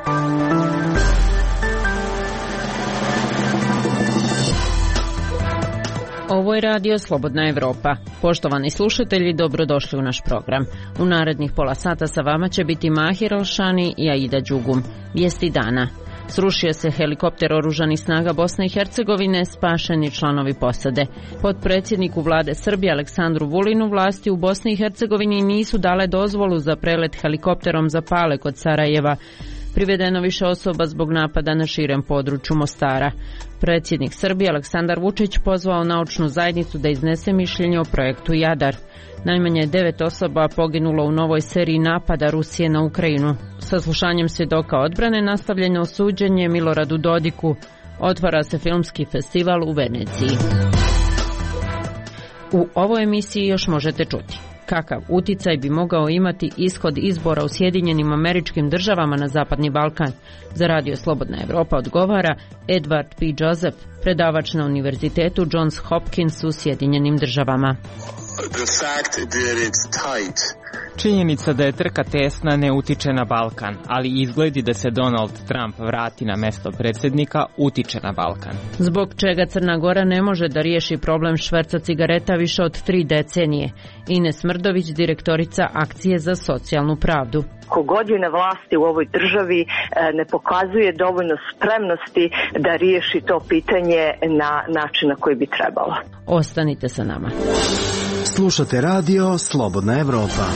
Ovo je radio Slobodna Evropa. Poštovani slušatelji, dobrodošli u naš program. U narednih pola sata sa vama će biti Mahir Alšani i Aida Đugum. Vijesti dana. Srušio se helikopter oružanih snaga Bosne i Hercegovine, spašeni članovi posade. Potpredsjedniku vlade Srbije Aleksandru Vulinu vlasti u Bosni i Hercegovini nisu dale dozvolu za prelet helikopterom za Pale kod Sarajeva. Privedeno više osoba zbog napada na širem području Mostara. Predsjednik Srbije Aleksandar Vučić pozvao naučnu zajednicu da iznese mišljenje o projektu Jadar. Najmanje 9 osoba poginulo u novoj seriji napada Rusije na Ukrajinu. Saslušanjem svjedoka odbrane nastavljeno suđenje Miloradu Dodiku. Otvara se filmski festival u Veneciji. U ovoj emisiji još možete čuti kakav uticaj bi mogao imati ishod izbora u Sjedinjenim Američkim Državama na Zapadni Balkan. Za radio Slobodna Evropa odgovara Edward P. Joseph, predavač na Univerzitetu Johns Hopkins u Sjedinjenim Državama. Činjenica da je trka tesna ne utiče na Balkan, ali izgledi da se Donald Trump vrati na mesto predsjednika utiče na Balkan. Zbog čega Crna Gora ne može da riješi problem šverca cigareta više od 3 decenije. Ines Mrdović, direktorica Akcije za socijalnu pravdu. Kogod je na vlasti u ovoj državi ne pokazuje dovoljno spremnosti da riješi to pitanje na način na koji bi trebalo. Ostanite sa nama. Slušate radio Slobodna Evropa.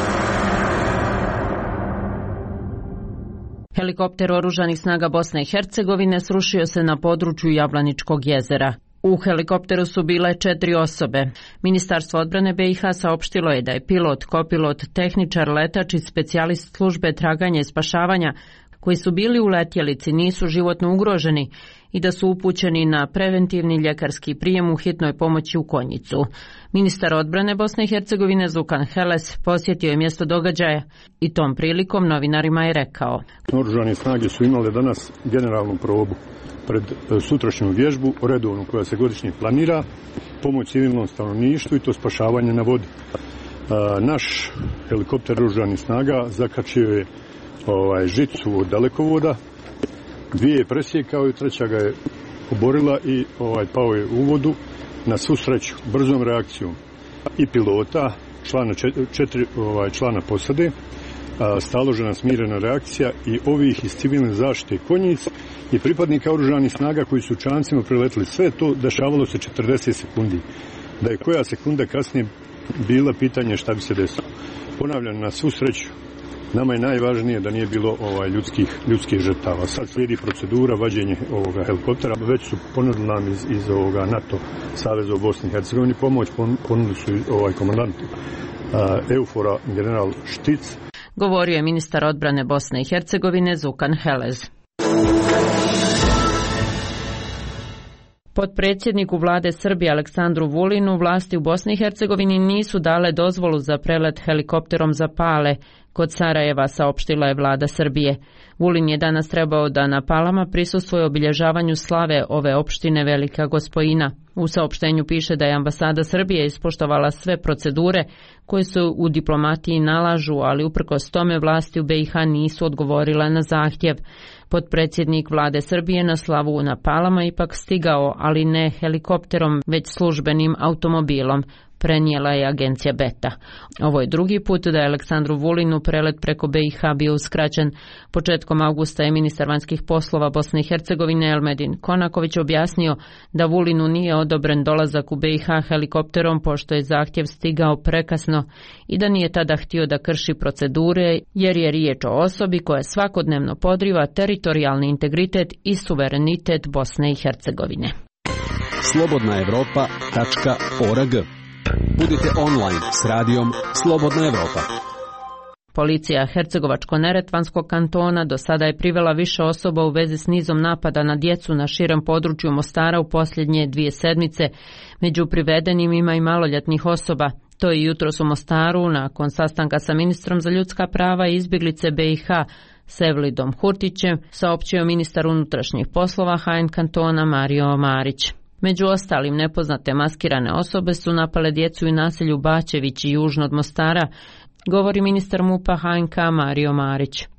Helikopter oružanih snaga Bosne i Hercegovine srušio se na području Jablaničkog jezera. U helikopteru su bile 4 osobe. Ministarstvo odbrane BiH saopštilo je da je pilot, kopilot, tehničar, letač i specijalist službe traganja i spašavanja koji su bili u letjelici nisu životno ugroženi i da su upućeni na preventivni ljekarski prijem u hitnoj pomoći u Konjicu. Ministar odbrane Bosne i Hercegovine Zukan Heles posjetio je mjesto događaja i tom prilikom novinarima je rekao: Oružane snage su imale danas generalnu probu pred sutrašnju vježbu redovnu koja se godišnje planira, pomoć civilnom stanovništvu i to spašavanje na vodi. Naš helikopter oružanih snaga zakačio je žicu od dalekovoda, 2 je presjekao i 3 ga je oborila i pao je u vodu. Na svu sreću, brzom reakcijom i pilota, 4 člana posade, staložena smirena reakcija i ovih iz civilne zaštite Konjic i pripadnika oružanih snaga koji su čamcima preletili. Sve to dešavalo se 40 sekundi. Da je koja sekunda kasnije bila pitanje šta bi se desilo. Ponavljam, na svu sreću, nama je najvažnije da nije bilo ljudskih žrtava. Sad slijedi procedura vađenja ovoga helikoptera. Već su ponudili nam iz ovoga NATO saveza u Bosni i Hercegovini pomoć. Ponudili su komandant EUFOR-a general Štic. Govorio je ministar odbrane Bosne i Hercegovine Zukan Helez. Potpredsjedniku vlade Srbije Aleksandru Vulinu vlasti u Bosni i Hercegovini nisu dale dozvolu za prelet helikopterom za Pale kod Sarajeva, saopštila je vlada Srbije. Vulin je danas trebao da na Palama prisustvuje obilježavanju slave ove opštine Velika Gospojina. U saopštenju piše da je ambasada Srbije ispoštovala sve procedure koje se u diplomatiji nalažu, ali uprkos tome vlasti u BiH nisu odgovorile na zahtjev. Potpredsjednik vlade Srbije na slavu na Palama ipak stigao, ali ne helikopterom, već službenim automobilom, prenijela je agencija Beta. Ovo je drugi put da je Aleksandru Vulinu prelet preko BiH bio uskraćen. Početkom avgusta je ministar vanjskih poslova Bosne i Hercegovine Elmedin Konaković objasnio da Vulinu nije odobren dolazak u BiH helikopterom pošto je zahtjev stigao prekasno i da nije tada htio da krši procedure jer je riječ o osobi koja svakodnevno podriva teritorijalni integritet i suverenitet Bosne i Hercegovine. slobodnaevropa.org. Budite online s radijom Slobodna Evropa. Policija Hercegovačko-neretvanskog kantona do sada je privela više osoba u vezi s nizom napada na djecu na širem području Mostara u posljednje 2 sedmice. Među privedenim ima i maloljetnih osoba. To je jutros u Mostaru nakon sastanka sa ministrom za ljudska prava i izbjeglice BiH Sevlidom Hurtićem, saopćio ministar unutrašnjih poslova HN kantona Mario Marić. Među ostalim nepoznate maskirane osobe su napale djecu i naselju Bačević i južno od Mostara, govori ministar MUP-a HNK Mario Marić.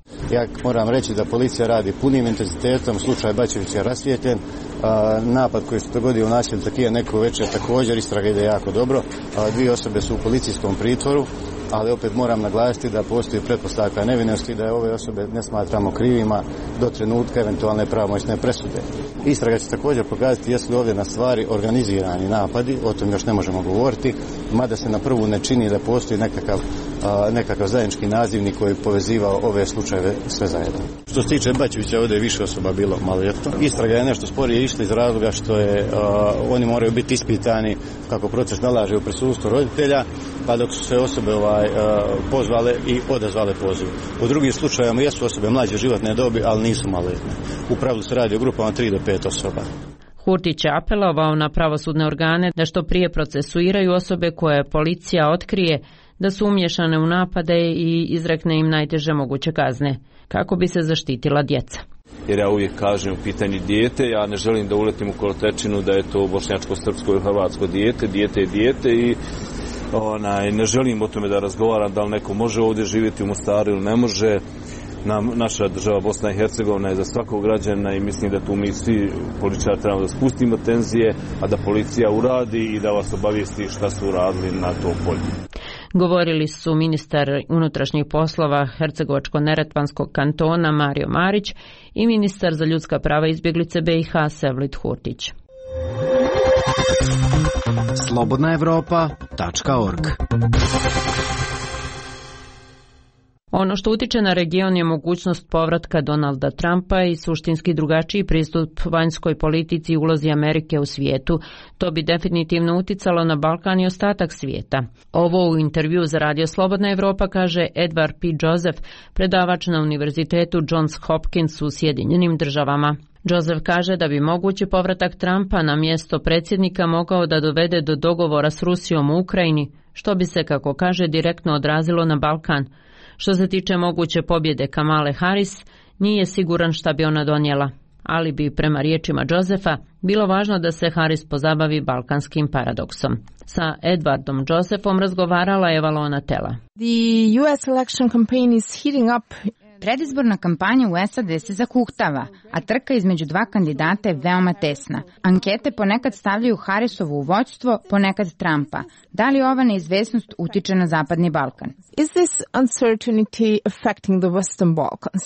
Ja moram reći da policija radi punim intenzitetom, slučaj Bačevića je rasvijetljen, napad koji se dogodio u naselju Takija neko večer također istraga ide jako dobro, 2 osobe su u policijskom pritvoru, ali opet moram naglasiti da postoji pretpostavka nevinosti, da je ove osobe ne smatramo krivima do trenutka eventualne pravomoćne presude. Istraga će također pokazati jesu li ovdje na stvari organizirani napadi, o tom još ne možemo govoriti, mada se na prvu ne čini da postoji nekakav zajednički nazivnik koji je povezivao ove slučajeve sve zajedno. Što se tiče Bačevića, ovdje je više osoba bilo maloljetno. Istraga je nešto sporije išla iz razloga što oni moraju biti ispitani kako proces nalaže u prisustvu roditelja, pa dok su se osobe pozvale i odazvale pozivu. U drugim slučajevima jesu osobe mlađe životne dobi, ali nisu maloljetne. U pravilu se radi o grupama 3 do 5 osoba. Hurtić je apelovao na pravosudne organe da što prije procesuiraju osobe koje policija otkrije da su umješane u napade i izrekne im najteže moguće kazne, kako bi se zaštitila djeca. Jer ja uvijek kažem u pitanju dijete, ja ne želim da uletim u kolotečinu da je to bošnjačko, srpsko ili hrvatsko dijete, dijete je dijete i ne želim o tome da razgovaram da li neko može ovdje živjeti u Mostaru ili ne može. Naša država Bosna i Hercegovina je za svakog građana i mislim da tu mi svi političari trebamo da spustimo tenzije, a da policija uradi i da vas obavijesti šta su uradili na tom polju. Govorili su ministar unutrašnjih poslova Hercegovačko-neretvanskog kantona Mario Marić i ministar za ljudska prava i izbjeglice BiH Sevlit Hurtić. slobodnaevropa.org. Ono što utiče na region je mogućnost povratka Donalda Trumpa i suštinski drugačiji pristup vanjskoj politici i ulozi Amerike u svijetu. To bi definitivno uticalo na Balkan i ostatak svijeta. Ovo u intervju za Radio Slobodna Evropa kaže Edward P. Joseph, predavač na Univerzitetu Johns Hopkins u Sjedinjenim Državama. Joseph kaže da bi mogući povratak Trumpa na mjesto predsjednika mogao da dovede do dogovora s Rusijom u Ukrajini, što bi se, kako kaže, direktno odrazilo na Balkan. Što se tiče moguće pobjede Kamale Harris, nije siguran šta bi ona donijela, ali bi, prema riječima Josefa, bilo važno da se Harris pozabavi balkanskim paradoksom. Sa Edwardom Josephom razgovarala je Valona Tela. The US election campaign is heating up. Predizborna kampanja u SAD se zakuhtava, a trka između dva kandidata je veoma tesna. Ankete ponekad stavljaju Harrisovu u vođstvo, ponekad Trumpa. Da li ova neizvesnost utiče na Zapadni Balkan? Is this uncertainty affecting the Western Balkans?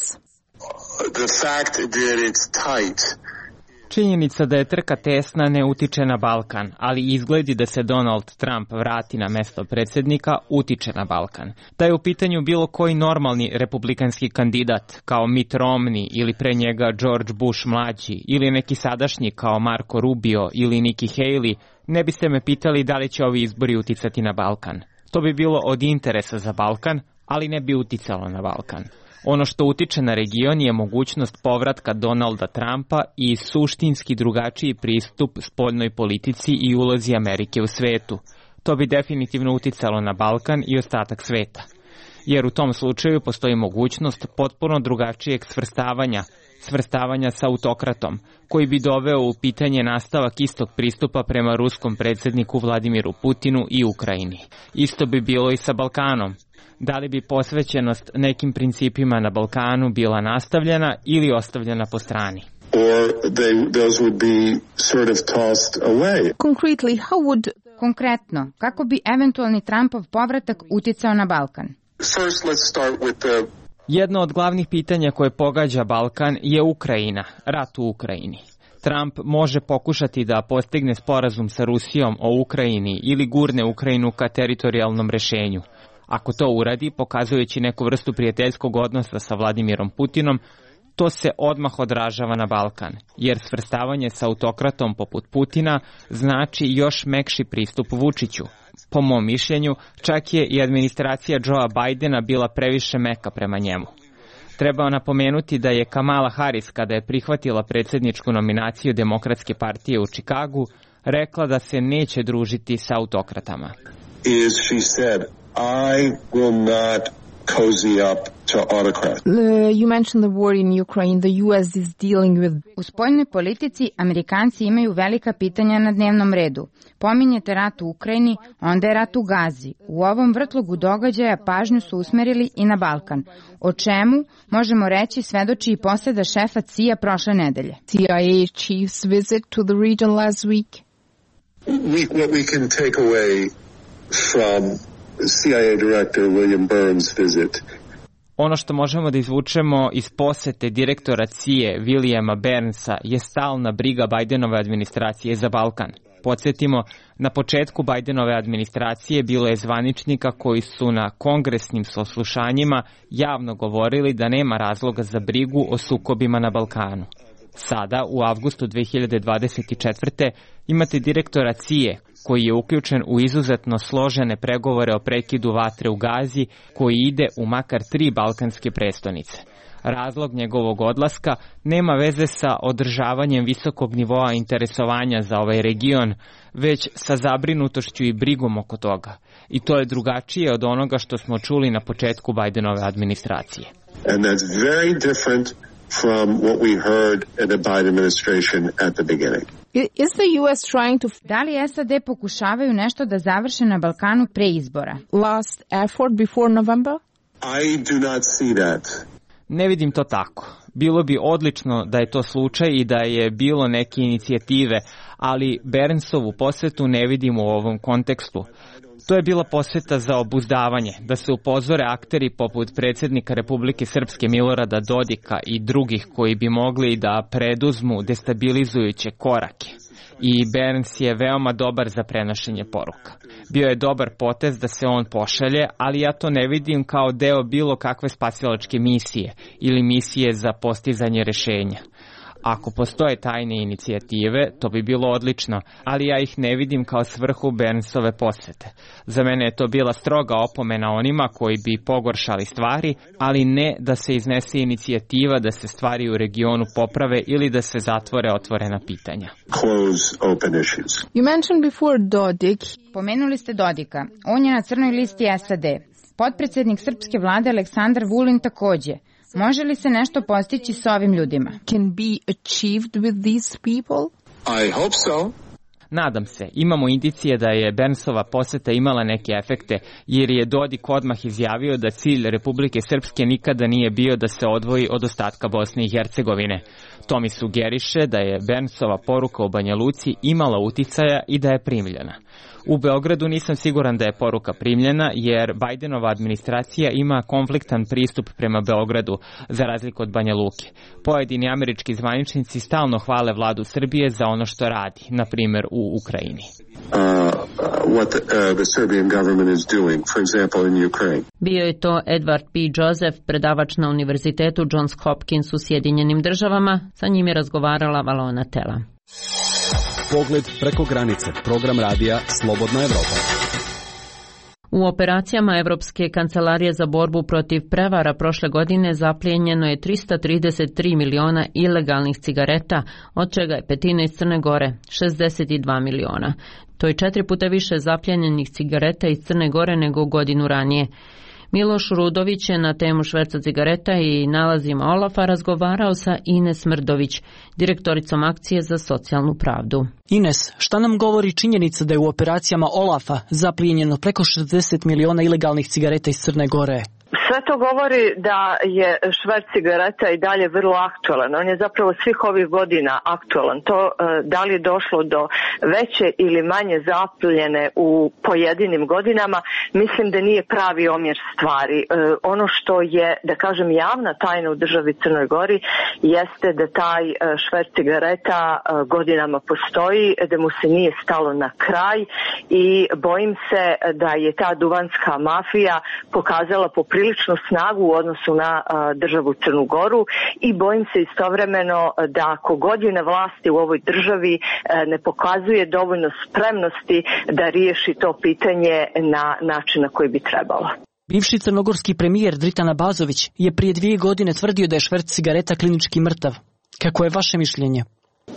The fact that it's tight. Činjenica da je trka tesna ne utiče na Balkan, ali izgledi da se Donald Trump vrati na mesto predsjednika utiče na Balkan. Da je u pitanju bilo koji normalni republikanski kandidat kao Mitt Romney ili pre njega George Bush mlađi ili neki sadašnji kao Marco Rubio ili Nikki Haley, ne biste me pitali da li će ovi izbori uticati na Balkan. To bi bilo od interesa za Balkan, ali ne bi uticalo na Balkan. Ono što utiče na region je mogućnost povratka Donalda Trumpa i suštinski drugačiji pristup spoljnoj politici i ulozi Amerike u svetu. To bi definitivno uticalo na Balkan i ostatak sveta. Jer u tom slučaju postoji mogućnost potpuno drugačijeg svrstavanja sa autokratom, koji bi doveo u pitanje nastavak istog pristupa prema ruskom predsjedniku Vladimiru Putinu i Ukrajini. Isto bi bilo i sa Balkanom. Da li bi posvećenost nekim principima na Balkanu bila nastavljena ili ostavljena po strani? Those would be sort of tossed away. Konkretno, kako bi eventualni Trumpov povratak uticao na Balkan? First, let's start with Jedno od glavnih pitanja koje pogađa Balkan je Ukrajina, rat u Ukrajini. Trump može pokušati da postigne sporazum sa Rusijom o Ukrajini ili gurne Ukrajinu ka teritorijalnom rešenju. Ako to uradi, pokazujući neku vrstu prijateljskog odnosa sa Vladimirom Putinom, to se odmah odražava na Balkan, jer svrstavanje sa autokratom poput Putina znači još mekši pristup Vučiću. Po mom mišljenju, čak je i administracija Joea Bidena bila previše meka prema njemu. Treba napomenuti da je Kamala Harris, kada je prihvatila predsjedničku nominaciju Demokratske partije u Čikagu, rekla da se neće družiti sa autokratama. She said, I will not cozy up to autocrats. You mentioned the war in Ukraine. The U.S. is dealing with... U spoljnoj politici Amerikanci imaju velika pitanja na dnevnom redu. Pominjete rat u Ukrajini, onda je rat u Gazi. U ovom vrtlogu događaja pažnju su usmerili i na Balkan. O čemu, možemo reći, svedoči i poseda šefa CIA prošle nedelje. CIA chief's visit to the region last week. What we can take away from CIA Director William Burns' visit. Ono što možemo da izvučemo iz posete direktora CIA Williama Burnsa je stalna briga Bidenove administracije za Balkan. Podsjetimo, na početku Bidenove administracije bilo je zvaničnika koji su na kongresnim saslušanjima javno govorili da nema razloga za brigu o sukobima na Balkanu. Sada, u avgustu 2024. imate direktora CIA koji je uključen u izuzetno složene pregovore o prekidu vatre u Gazi koji ide u makar 3 balkanske prestonice. Razlog njegovog odlaska nema veze sa održavanjem visokog nivoa interesovanja za ovaj region, već sa zabrinutošću i brigom oko toga. I to je drugačije od onoga što smo čuli na početku Bidenove administracije. And that's very different from what we heard in the Biden administration at the beginning. Is the U.S. trying to... Da li SAD pokušavaju nešto da završe na Balkanu pre izbora? Last effort before November? I do not see that. Ne vidim to tako. Bilo bi odlično da je to slučaj i da je bilo neke inicijative, ali Burnsovu posetu ne vidim u ovom kontekstu. To je bila poseta za obuzdavanje, da se upozore akteri poput predsjednika Republike Srpske Milorada Dodika i drugih koji bi mogli da preduzmu destabilizujuće korake. I Burns je veoma dobar za prenošenje poruka. Bio je dobar potez da se on pošalje, ali ja to ne vidim kao deo bilo kakve spasilačke misije ili misije za postizanje rešenja. Ako postoje tajne inicijative, to bi bilo odlično, ali ja ih ne vidim kao svrhu Burnsove posete. Za mene je to bila stroga opomena onima koji bi pogoršali stvari, ali ne da se iznese inicijativa da se stvari u regionu poprave ili da se zatvore otvorena pitanja. You mentioned before Dodik. Pomenuli ste Dodika. On je na crnoj listi SAD. Potpredsednik srpske vlade Aleksandar Vulin takođe. Može li se nešto postići s ovim ljudima? Can be achieved with these people? I hope so. Nadam se. Imamo indicije da je Burnsova poseta imala neke efekte, jer je Dodik odmah izjavio da cilj Republike Srpske nikada nije bio da se odvoji od ostatka Bosne i Hercegovine. To mi sugeriše da je Burnsova poruka u Banja Luci imala uticaja i da je primljena. U Beogradu nisam siguran da je poruka primljena, jer Bidenova administracija ima konfliktan pristup prema Beogradu, za razliku od Banja Luke. Pojedini američki zvaničnici stalno hvale vladu Srbije za ono što radi, na primjer u Ukrajini. The Serbian government is doing, for example, in Ukraine. Bio je to Edward P. Joseph, predavač na Univerzitetu Johns Hopkins u Sjedinjenim državama. Sa njim je razgovarala Valona Tela. Pogled preko granice, program radija Slobodna Evropa. U operacijama Evropske kancelarije za borbu protiv prevara prošle godine zaplijenjeno je 333 miliona ilegalnih cigareta, od čega je petina iz Crne Gore, 62 miliona. To je 4 puta više zapljenjenih cigareta iz Crne Gore nego godinu ranije. Miloš Rudović je na temu šverca cigareta i nalazima Olafa razgovarao sa Ines Mrdović, direktoricom akcije za socijalnu pravdu. Ines, šta nam govori činjenica da je u operacijama Olafa zaplijenjeno preko 60 miliona ilegalnih cigareta iz Crne Gore? Sve to govori da je šverc cigareta i dalje vrlo aktualan. On je zapravo svih ovih godina aktualan. To da li je došlo do veće ili manje zapljene u pojedinim godinama, mislim da nije pravi omjer stvari. Ono što je, da kažem, javna tajna u državi Crnoj Gori jeste da taj šverc cigareta godinama postoji, da mu se nije stalo na kraj i bojim se da je ta duvanska mafija pokazala popriličnu snagu u odnosu na državu Crnu Goru i bojim se istovremeno da ako godina vlasti u ovoj državi ne pokazuje dovoljno spremnosti da riješi to pitanje na način na koji bi trebalo. Bivši crnogorski premijer Dritan Abazović je prije 2 godine tvrdio da je šverc cigareta klinički mrtav. Kako je vaše mišljenje?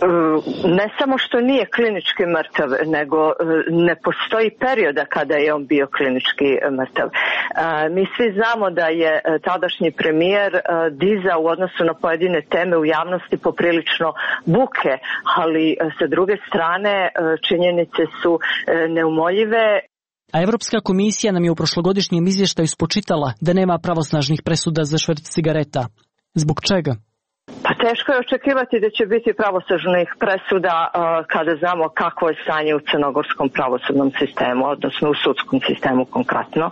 ne samo što nije klinički mrtav, nego ne postoji perioda kada je on bio klinički mrtav. Mi svi znamo da je tadašnji premijer dizao u odnosu na pojedine teme u javnosti poprilično buke, ali sa druge strane činjenice su neumoljive. A Evropska komisija nam je u prošlogodišnjem izvještaju spočitala da nema pravosnažnih presuda za šverc cigareta. Zbog čega? Pa teško je očekivati da će biti pravosnažnih presuda kada znamo kakvo je stanje u crnogorskom pravosudnom sistemu, odnosno u sudskom sistemu konkretno.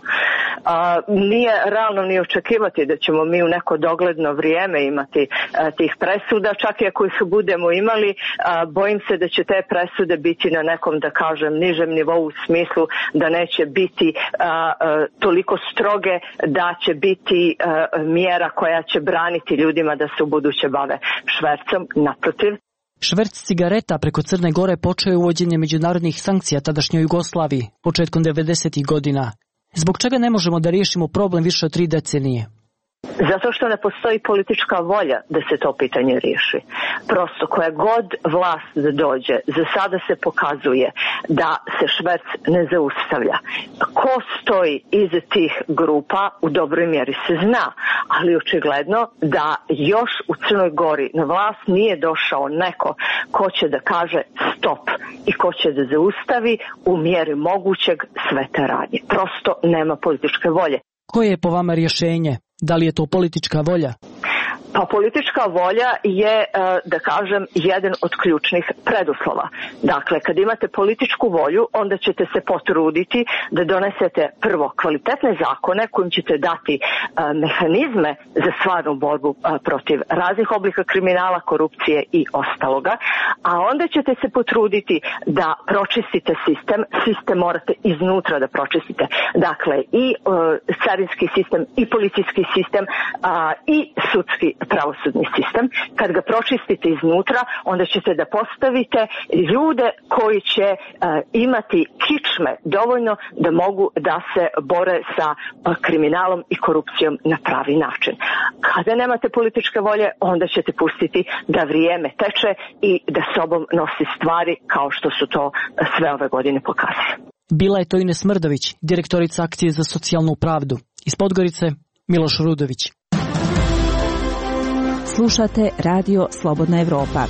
Nije realno ni očekivati da ćemo mi u neko dogledno vrijeme imati tih presuda, čak i ako ih budemo imali, bojim se da će te presude biti na nekom, da kažem, nižem nivou u smislu da neće biti toliko stroge da će biti mjera koja će braniti ljudima da se u buduće bave švercom, naprotiv. Šverc cigareta preko Crne Gore počeo je uvođenje međunarodnih sankcija tadašnjoj Jugoslaviji početkom 90. godina. Zbog čega ne možemo da riješimo problem više od 3 decenije? Zato što ne postoji politička volja da se to pitanje riješi. Prosto koja god vlast da dođe, za sada se pokazuje da se šverc ne zaustavlja. Ko stoji iza tih grupa u dobroj mjeri se zna, ali očigledno da još u Crnoj Gori na vlast nije došao neko ko će da kaže stop i ko će da zaustavi u mjeri mogućeg sve te radnje. Prosto nema političke volje. Koje je po vama rješenje? Da li je to politička volja? Pa politička volja je, da kažem, jedan od ključnih preduslova. Dakle, kad imate političku volju, onda ćete se potruditi da donesete prvo kvalitetne zakone kojim ćete dati mehanizme za stvarnu borbu protiv raznih oblika kriminala, korupcije i ostaloga, a onda ćete se potruditi da pročistite sistem. Sistem morate iznutra da pročistite. Dakle, i carinski sistem, i policijski sistem, i sudski pravosudni sistem. Kad ga pročistite iznutra, onda ćete da postavite ljude koji će imati kičme dovoljno da mogu da se bore sa kriminalom i korupcijom na pravi način. Kada nemate političke volje, onda ćete pustiti da vrijeme teče i da sobom nosi stvari kao što su to sve ove godine pokazali. Bila je to Ines Mrdović, direktorica Akcije za socijalnu pravdu. Iz Podgorice, Miloš Rudović. Slušate Radio Slobodna Evropa.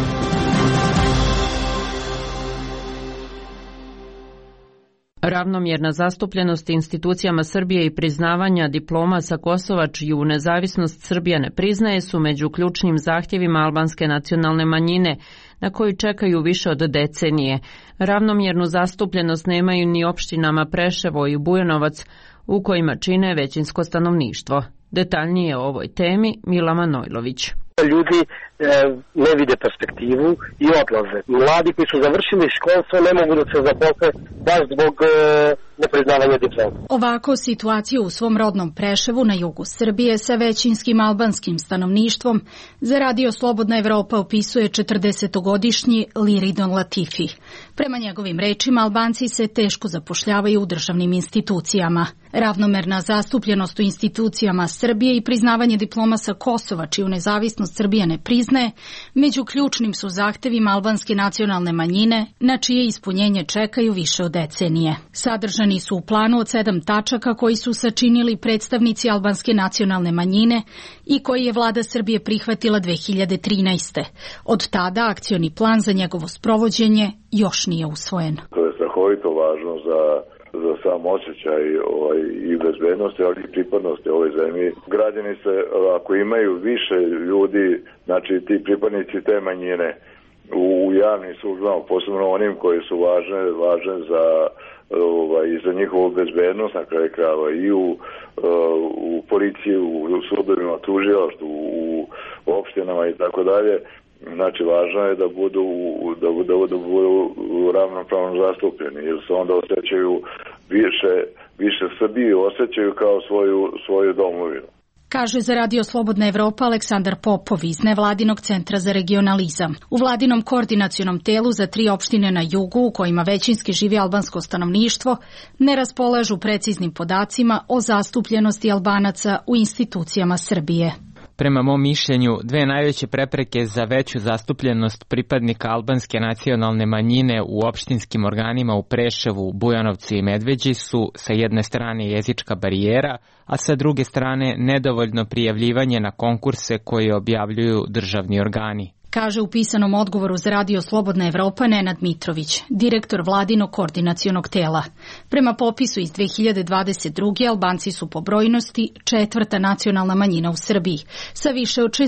Ravnomjerna zastupljenost institucijama Srbije i priznavanja diploma sa Kosova čiju nezavisnost Srbija ne priznaje su među ključnim zahtjevima albanske nacionalne manjine na koju čekaju više od decenije. Ravnomjernu zastupljenost nemaju ni opštinama Preševo i Bujanovac u kojima čine većinsko stanovništvo. Detaljnije o ovoj temi Mila Manojlović. Ljudi ne vide perspektivu i odlaze. Mladi koji su završili školstvo ne mogu da se zaposle baš zbog nepriznavanja diploma. Ovako situaciju u svom rodnom Preševu na jugu Srbije sa većinskim albanskim stanovništvom za Radio Slobodna Evropa opisuje 40-godišnji Liridon Latifi. Prema njegovim rečima, Albanci se teško zapošljavaju u državnim institucijama. Ravnomerna zastupljenost u institucijama Srbije i priznavanje diploma sa Kosova, čiju nezavisnost Srbija ne priznaje, među ključnim su zahtevima albanske nacionalne manjine, na čije ispunjenje čekaju više od decenije. Sadržani su u planu od 7 tačaka koji su sačinili predstavnici albanske nacionalne manjine i koji je vlada Srbije prihvatila 2013. Od tada akcioni plan za njegovo sprovođenje još nije usvojen. To je strahovito važno za sam osjećaj i bezbednosti, ali i pripadnosti ovoj zemlji. Građani se, ako imaju više ljudi, znači ti pripadnici te manjine u javnim službama, posebno onim koji su važne za njihovu bezbednost, na kraju krajeva i u policiji, u sudovima, tužilaštvu, u opštinama i tako dalje. Znači, važno je da budu ravnopravno zastupljeni, jer se onda osjećaju više Srbiju, osjećaju kao svoju domovinu. Kaže za Radio Slobodna Evropa Aleksandar Popov iz Nevladinog centra za regionalizam. U vladinom koordinacionom telu za 3 opštine na jugu, u kojima većinski živi albansko stanovništvo, ne raspolažu preciznim podacima o zastupljenosti Albanaca u institucijama Srbije. Prema mom mišljenju, dve najveće prepreke za veću zastupljenost pripadnika albanske nacionalne manjine u opštinskim organima u Preševu, Bujanovcu i Medveđi su sa jedne strane jezička barijera, a sa druge strane nedovoljno prijavljivanje na konkurse koje objavljuju državni organi. Kaže u pisanom odgovoru za Radio Slobodna Evropa Nenad Mitrović, direktor vladinog koordinacionog tela. Prema popisu iz 2022. Albanci su po brojnosti 4. nacionalna manjina u Srbiji, sa više od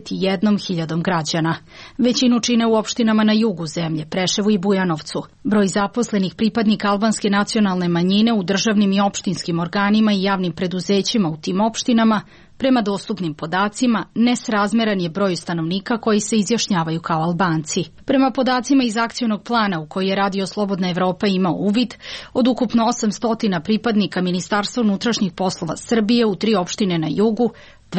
61.000 građana. Većinu čine u opštinama na jugu zemlje, Preševu i Bujanovcu. Broj zaposlenih pripadnika albanske nacionalne manjine u državnim i opštinskim organima i javnim preduzećima u tim opštinama prema dostupnim podacima, nesrazmeran je broju stanovnika koji se izjašnjavaju kao Albanci. Prema podacima iz akcionog plana u koji je Radio Slobodna Evropa imao uvid, od ukupno 800 pripadnika Ministarstva unutrašnjih poslova Srbije u 3 opštine na jugu,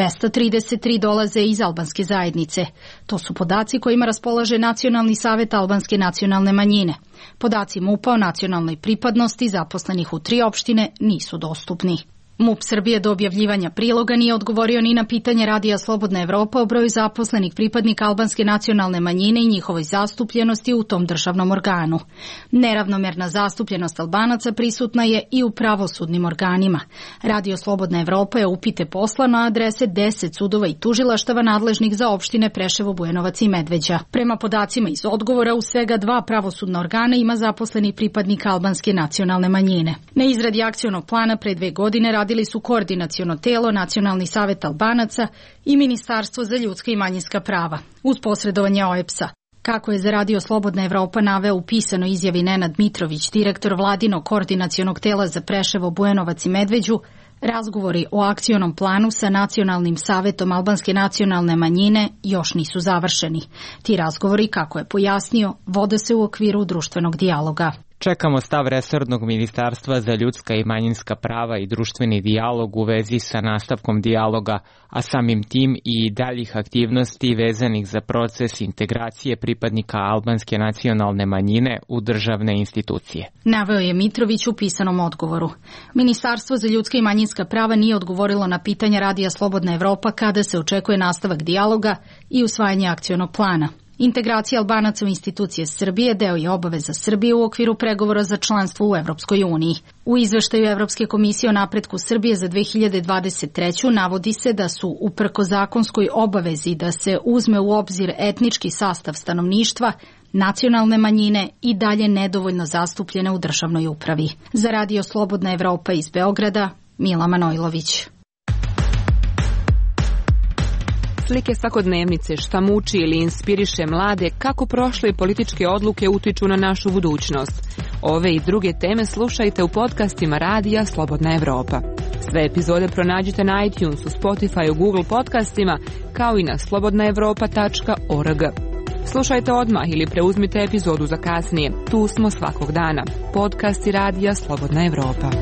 233 dolaze iz albanske zajednice. To su podaci kojima raspolaže Nacionalni savet albanske nacionalne manjine. Podaci MUP-a o nacionalnoj pripadnosti zaposlenih u 3 opštine nisu dostupni. MUP Srbije do objavljivanja priloga nije odgovorio ni na pitanje Radija Slobodna Evropa o broju zaposlenih pripadnika albanske nacionalne manjine i njihovoj zastupljenosti u tom državnom organu. Neravnomerna zastupljenost Albanaca prisutna je i u pravosudnim organima. Radio Slobodna Evropa je upite posla na adrese 10 sudova i tužilaštava nadležnih za opštine Preševo, Bujanovac i Medveđa. Prema podacima iz odgovora, u svega 2 pravosudna organa ima zaposlenih pripadnika albanske nacionalne manjine. Na izradi akcionog plana pre 2 godine radili su koordinaciono telo, Nacionalni savet Albanaca i Ministarstvo za ljudska i manjinska prava, uz posredovanje OEBS-a. Kako je za Radio Slobodna Evropa naveo u pisanoj izjavi Nenad Mitrović, direktor vladinog koordinacionog tela za Preševo, Bujanovac i Medveđu, razgovori o akcionom planu sa Nacionalnim savetom albanske nacionalne manjine još nisu završeni. Ti razgovori, kako je pojasnio, vode se u okviru društvenog dijaloga. Čekamo stav resornog ministarstva za ljudska i manjinska prava i društveni dijalog u vezi sa nastavkom dijaloga, a samim tim i daljih aktivnosti vezanih za proces integracije pripadnika albanske nacionalne manjine u državne institucije. Naveo je Mitrović u pisanom odgovoru. Ministarstvo za ljudska i manjinska prava nije odgovorilo na pitanja Radija Slobodna Evropa kada se očekuje nastavak dijaloga i usvajanje akcionog plana. Integracija Albanaca u institucije Srbije deo je obaveza Srbije u okviru pregovora za članstvo u Evropskoj uniji. U izveštaju Evropske komisije o napretku Srbije za 2023. navodi se da su uprko zakonskoj obavezi da se uzme u obzir etnički sastav stanovništva, nacionalne manjine i dalje nedovoljno zastupljene u državnoj upravi. Za Radio Slobodna Evropa iz Beograda, Mila Manojlović. Slike svakodnevnice, šta muči ili inspiriše mlade, kako prošle političke odluke utiču na našu budućnost. Ove i druge teme slušajte u podcastima Radija Slobodna Evropa. Sve epizode pronađite na iTunesu, Spotifyu, Google podcastima, kao i na slobodnaevropa.org. Slušajte odmah ili preuzmite epizodu za kasnije. Tu smo svakog dana. Podcasti Radija Slobodna Evropa.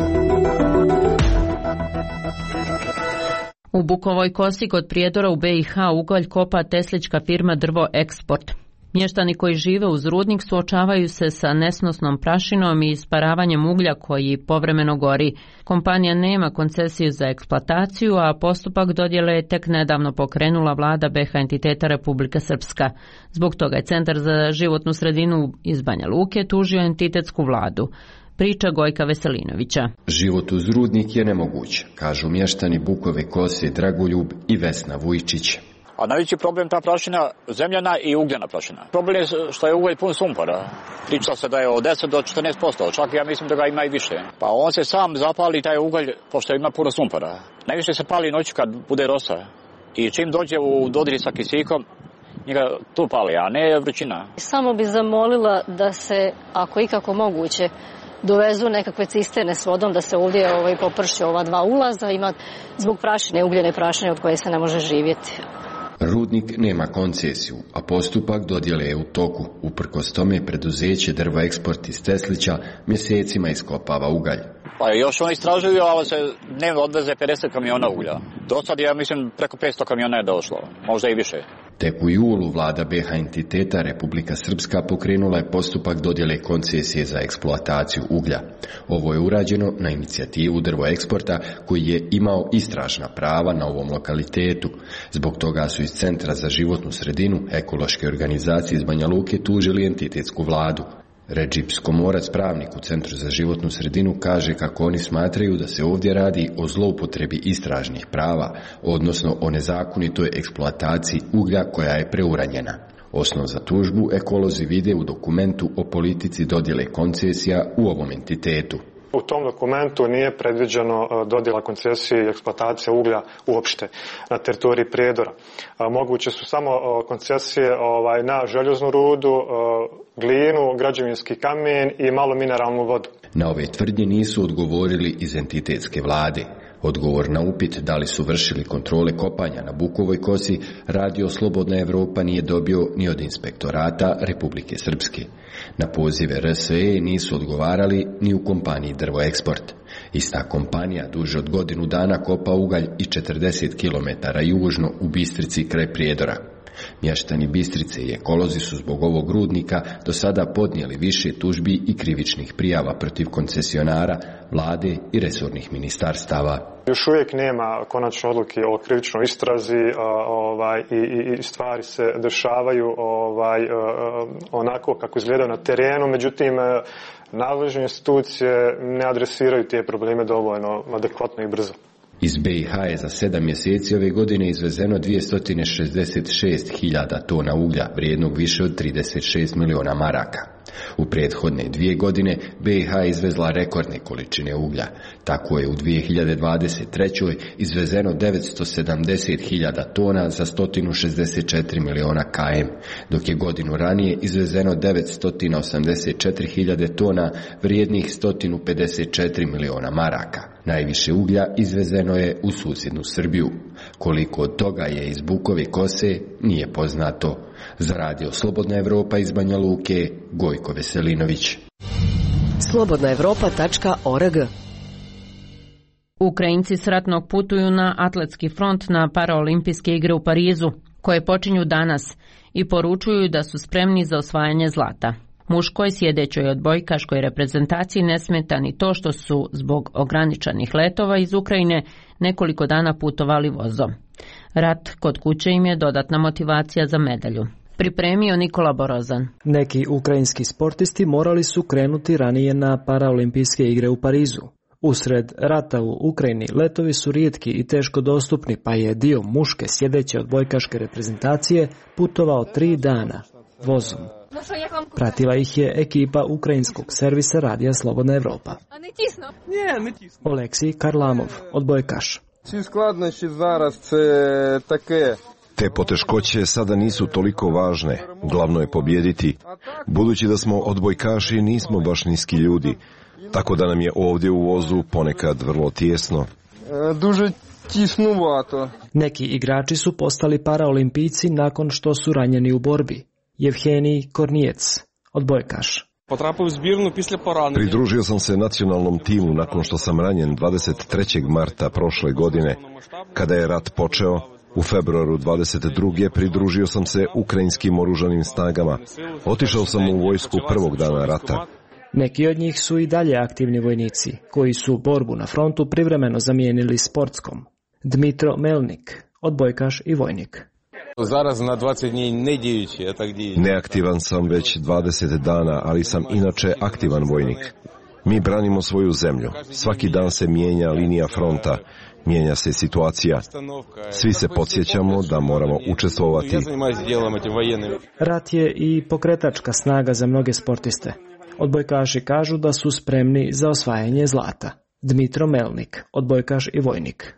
U Bukovoj Kosi kod Prijedora u BiH ugalj kopa teslička firma Drvo Eksport. Mještani koji žive uz rudnik suočavaju se sa nesnosnom prašinom i isparavanjem uglja koji povremeno gori. Kompanija nema koncesiju za eksploataciju, a postupak dodjele je tek nedavno pokrenula vlada BiH entiteta Republika Srpska. Zbog toga je Centar za životnu sredinu iz Banja Luke tužio entitetsku vladu. Priča Gojka Veselinovića. Život uz rudnik je nemoguć, kažu mještani Bukove Kose Dragoljub i Vesna Vujčić. A najveći problem ta prašina zemljana i ugljena prašina. Problem je što je ugalj pun sumpora. Pričalo se da je od 10 do 14%, čak ja mislim da ga ima i više. Pa on se sam zapali taj ugalj pošto ima puno sumpora. Najviše se pali noću kad bude rosa. I čim dođe u dodir sa kisikom, njega tu pali, a ne vrućina. Samo bi zamolila da se, ako ikako moguće, dovezu nekakve cisterne s vodom da se ovdje poprši ova 2 ulaza, ima zbog prašine, ugljene prašine od koje se ne može živjeti. Rudnik nema koncesiju, a postupak dodjele je u toku. Uprkos tome preduzeće Drvo Eksport iz Teslića mjesecima iskopava ugalj. Pa još oni istražuju, ali se dnevno odveze 50 kamiona uglja. Do sad ja mislim preko 500 kamiona je došlo, možda i više. Tek u julu vlada BiH entiteta Republika Srpska pokrenula je postupak dodjele koncesije za eksploataciju uglja. Ovo je urađeno na inicijativu Drvoeksporta koji je imao istražna prava na ovom lokalitetu. Zbog toga su iz Centra za životnu sredinu ekološke organizacije iz Banja Luke tužili entitetsku vladu. Redžip Skomorac, pravnik u Centru za životnu sredinu, kaže kako oni smatraju da se ovdje radi o zloupotrebi istražnih prava, odnosno o nezakonitoj eksploataciji uglja koja je preuranjena. Osnov za tužbu ekolozi vide u dokumentu o politici dodjele koncesija u ovom entitetu. U tom dokumentu nije predviđeno dodjela koncesije i eksploatacija uglja uopšte na teritoriji Prijedora. Moguće su samo koncesije na željeznu rudu, glinu, građevinski kamen i malo mineralnu vodu. Na ove tvrdnje nisu odgovorili iz entitetske vlade. Odgovor na upit da li su vršili kontrole kopanja na Bukovoj kosi, Radio Slobodna Evropa nije dobio ni od inspektorata Republike Srpske. Na pozive RSE nisu odgovarali ni u kompaniji Drvoeksport. Ista kompanija duže od godinu dana kopa ugalj i 40 km južno u Bistrici kraj Prijedora. Mještani Bistrice i ekolozi su zbog ovog rudnika do sada podnijeli više tužbi i krivičnih prijava protiv koncesionara, vlade i resornih ministarstava. Još uvijek nema konačne odluke o krivičnoj istrazi i stvari se dešavaju onako kako izgledaju na terenu, međutim nadležne institucije ne adresiraju te probleme dovoljno adekvatno i brzo. Iz BiH je za 7 mjeseci ove godine izvezeno 266.000 tona uglja, vrijednog više od 36 miliona maraka. U prethodne 2 godine BiH je izvezla rekordne količine uglja. Tako je u 2023. izvezeno 970.000 tona za 164 miliona km, dok je godinu ranije izvezeno 984.000 tona vrijednih 154 miliona maraka. Najviše uglja izvezeno je u susjednu Srbiju. Koliko od toga je iz Bukove kose, nije poznato. Za Radio Slobodna Evropa iz Banja Luke, Gojko Veselinović. slobodnaevropa.org. Ukrajinci s ratnog putuju na atletski front na paraolimpijske igre u Parizu, koje počinju danas, i poručuju da su spremni za osvajanje zlata. Muškoj sjedećoj odbojkaškoj reprezentaciji ne smeta ni to što su zbog ograničenih letova iz Ukrajine nekoliko dana putovali vozom. Rat kod kuće im je dodatna motivacija za medalju. Pripremio Nikola Borozan. Neki ukrajinski sportisti morali su krenuti ranije na paraolimpijske igre u Parizu. Usred rata u Ukrajini letovi su rijetki i teško dostupni, pa je dio muške sjedeće odbojkaške reprezentacije putovao 3 dana vozom. Pratila ih je ekipa ukrajinskog servisa Radija Slobodna Evropa. Oleksij Karlamov, odbojkaš. Te poteškoće sada nisu toliko važne, glavno je pobijediti. Budući da smo odbojkaši, nismo baš niski ljudi, tako da nam je ovdje u vozu ponekad vrlo tijesno. Neki igrači su postali paraolimpijci nakon što su ranjeni u borbi. Jevhenij Kornijec, odbojkaš. Pridružio sam se nacionalnom timu nakon što sam ranjen 23. marta prošle godine. Kada je rat počeo, u februaru 22. pridružio sam se ukrajinskim oružanim snagama. Otišao sam u vojsku prvog dana rata. Neki od njih su i dalje aktivni vojnici, koji su borbu na frontu privremeno zamijenili sportskom. Dmitro Melnik, odbojkaš i vojnik. Neaktivan sam već 20 dana, ali sam inače aktivan vojnik. Mi branimo svoju zemlju. Svaki dan se mijenja linija fronta, mijenja se situacija. Svi se podsjećamo da moramo učestvovati. Rat je i pokretačka snaga za mnoge sportiste. Odbojkaši kažu da su spremni za osvajanje zlata. Dmitro Melnik, odbojkaš i vojnik.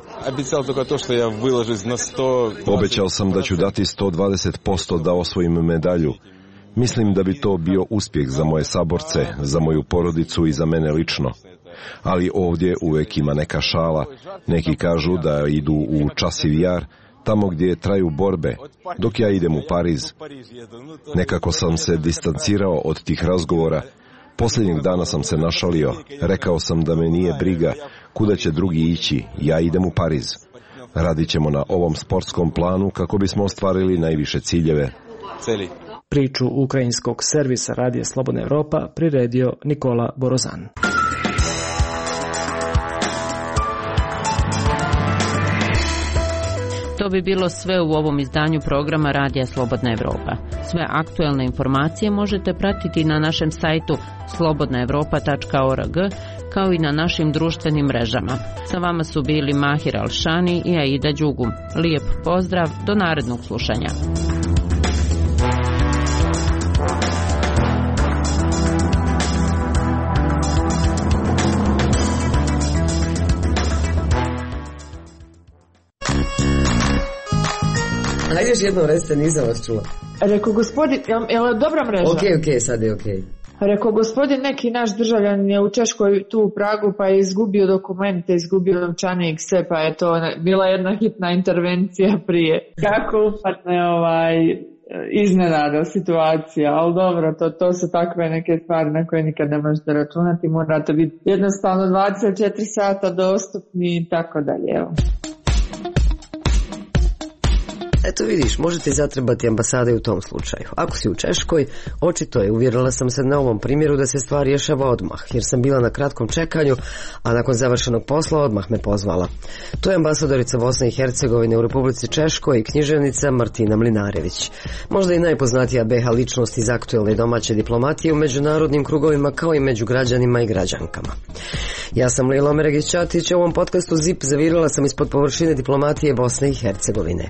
Obećao sam da ću dati 120% da osvojim medalju. Mislim da bi to bio uspjeh za moje saborce, za moju porodicu i za mene lično. Ali ovdje uvijek ima neka šala. Neki kažu da idu u Časiv Jar, tamo gdje traju borbe, dok ja idem u Pariz. Nekako sam se distancirao od tih razgovora. Posljednjeg dana sam se našalio. Rekao sam da me nije briga kuda će drugi ići. Ja idem u Pariz. Radit ćemo na ovom sportskom planu kako bismo ostvarili najviše ciljeve. Priču ukrajinskog servisa Radija Slobodna Evropa priredio Nikola Borozan. To bi bilo sve u ovom izdanju programa Radija Slobodna Evropa. Sve aktuelne informacije možete pratiti na našem sajtu slobodnaevropa.org, kao i na našim društvenim mrežama. Sa vama su bili Mahir Alšani i Aida Đugum. Lijep pozdrav, do narednog slušanja. Ajde još jednom recite, nisam vas čula. Rekao gospodin, je li dobra mreža? Ok, sad je ok. Rekao gospodin, neki naš državljan je u Češkoj tu u Pragu pa je izgubio dokumente, izgubio novčanik, sve, pa je to bila jedna hitna intervencija prije. Kako upadne iznenada situacija, ali dobro, to su takve neke stvari na koje nikad ne možete računati, morate biti jednostavno 24 sata dostupni i tako dalje, evo. Eto vidiš, možete zatrebati ambasade u tom slučaju. Ako si u Češkoj, očito je, uvjerila sam se na ovom primjeru da se stvar rješava odmah, jer sam bila na kratkom čekanju, a nakon završenog posla odmah me pozvala. To je ambasadorica Bosne i Hercegovine u Republici Češkoj i književnica Martina Mlinarević. Možda i najpoznatija BiH ličnost iz aktuelne domaće diplomatije u međunarodnim krugovima, kao i među građanima i građankama. Ja sam Lila Omeregić-Ćatić, u ovom podcastu ZIP zavirila sam ispod površine diplomatije Bosne i Hercegovine.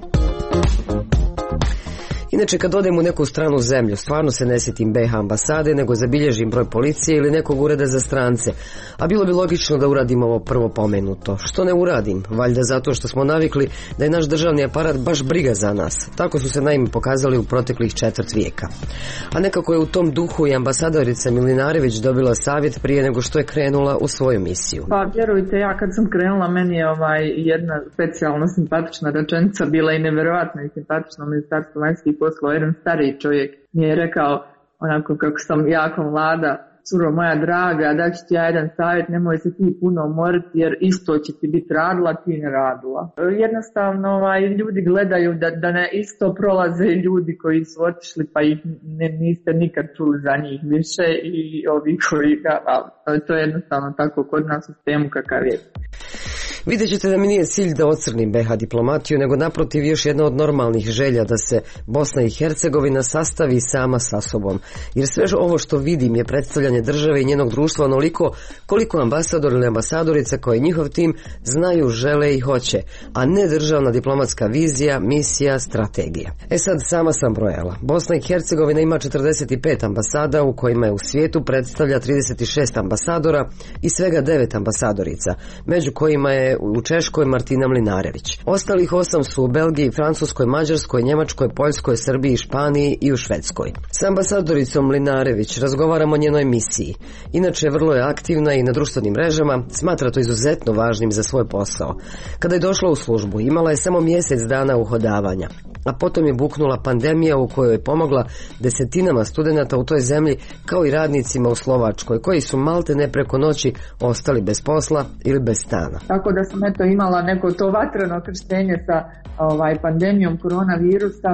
Inače, kad odem u neku stranu zemlju, stvarno se ne sjetim BiH ambasade, nego zabilježim broj policije ili nekog ureda za strance. A bilo bi logično da uradim ovo prvo pomenuto. Što ne uradim? Valjda zato što smo navikli da je naš državni aparat baš briga za nas. Tako su se naime pokazali u proteklih 4 vijeka. A nekako je u tom duhu i ambasadorica Mlinarević dobila savjet prije nego što je krenula u svoju misiju. Pa vjerujte, ja kad sam krenula, meni je jedna specijalno simpatična rečenica bila i nevjerojatno i simpatična u Ministarstvu vanjskih poslova. Jedan stariji čovjek mi je rekao, onako kako sam jako mlada, curo moja draga, daću ti ja jedan savjet, nemoj se ti puno umoriti jer isto će ti biti radila, ti ne radila. Jednostavno ljudi gledaju da ne isto prolaze i ljudi koji su otišli pa ih niste nikad čuli za njih više i ovi koji to je jednostavno tako kod nas u sistemu kakav je. Vidjet ćete da mi nije cilj da ocrnim BiH diplomatiju, nego naprotiv još jedna od normalnih želja da se Bosna i Hercegovina sastavi sama sa sobom. Jer sve ovo što vidim je predstavljanje države i njenog društva onoliko koliko ambasador ili ambasadorica koji njihov tim znaju, žele i hoće, a ne državna diplomatska vizija, misija, strategija. Sad sama sam brojala. Bosna i Hercegovina ima 45 ambasada u kojima je u svijetu predstavlja 36 ambasadora i svega 9 ambasadorica, među kojima je u Češkoj Martina Mlinarević. Ostalih 8 su u Belgiji, Francuskoj, Mađarskoj, Njemačkoj, Poljskoj, Srbiji, Španiji i u Švedskoj. S ambasadoricom Mlinarević razgovaramo o njenoj misiji. Inače, vrlo je aktivna i na društvenim mrežama, smatra to izuzetno važnim za svoj posao. Kada je došla u službu, imala je samo mjesec dana uhodavanja, a potom je buknula pandemija u kojoj je pomogla desetinama studenata u toj zemlji, kao i radnicima u Slovačkoj, koji su maltene preko noći ostali bez posla ili bez stana. Tako da sam imala neko to vatreno krštenje sa pandemijom koronavirusa,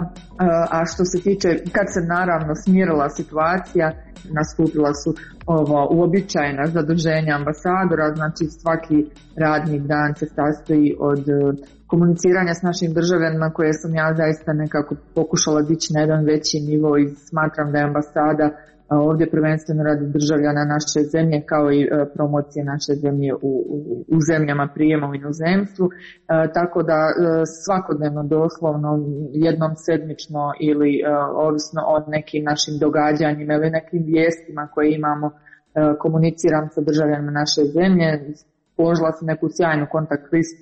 a što se tiče, kad se naravno smirila situacija, nastupila su uobičajena zaduženja ambasadora, znači svaki radni dan se sastoji od komuniciranja s našim državljanima koje sam ja zaista nekako pokušala dići na jedan veći nivo i smatram da je ambasada ovdje prvenstveno radi državljana naše zemlje kao i promocije naše zemlje u zemljama prijema u inozemstvu, tako da svakodnevno doslovno jednom sedmično ili ovisno o nekim našim događanjima ili nekim vijestima koje imamo komuniciram sa državljanima naše zemlje. Položila sam neku sjajnu kontakt listu,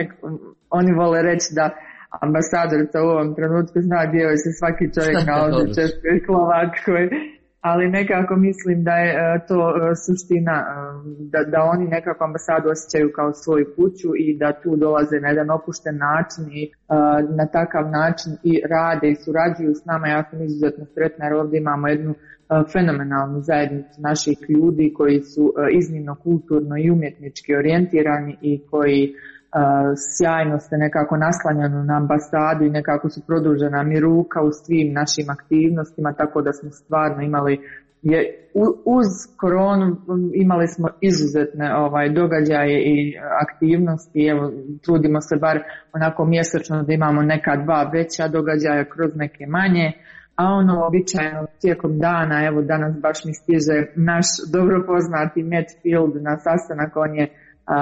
oni vole reći da ambasadorica u ovom trenutku zna gdje joj se svaki čovjek nalazi u Češkoj i Slovačkoj, ali nekako mislim da je to suština, da oni nekako ambasadu osjećaju kao svoju kuću i da tu dolaze na jedan opušten način i na takav način i rade i surađuju s nama. Ja sam izuzetno sretna jer ovdje imamo jednu fenomenalnu zajednicu naših ljudi koji su iznimno kulturno i umjetnički orijentirani i koji sjajno se nekako naslanjano na ambasadu i nekako su produžena mi ruka u svim našim aktivnostima, tako da smo stvarno imali uz koronu imali smo izuzetne događaje i aktivnosti. Evo, trudimo se bar onako mjesečno da imamo neka 2 veća događaja kroz neke manje, a ono običajno tijekom dana, evo danas baš mi stiže naš dobro poznati Matt Field na sastanak, on je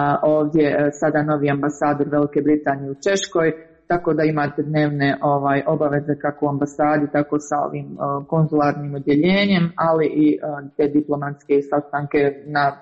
ovdje sada novi ambasador Velike Britanije u Češkoj, tako da imate dnevne obaveze kako u ambasadi, tako sa ovim konzularnim odjeljenjem, ali i te diplomatske sastanke na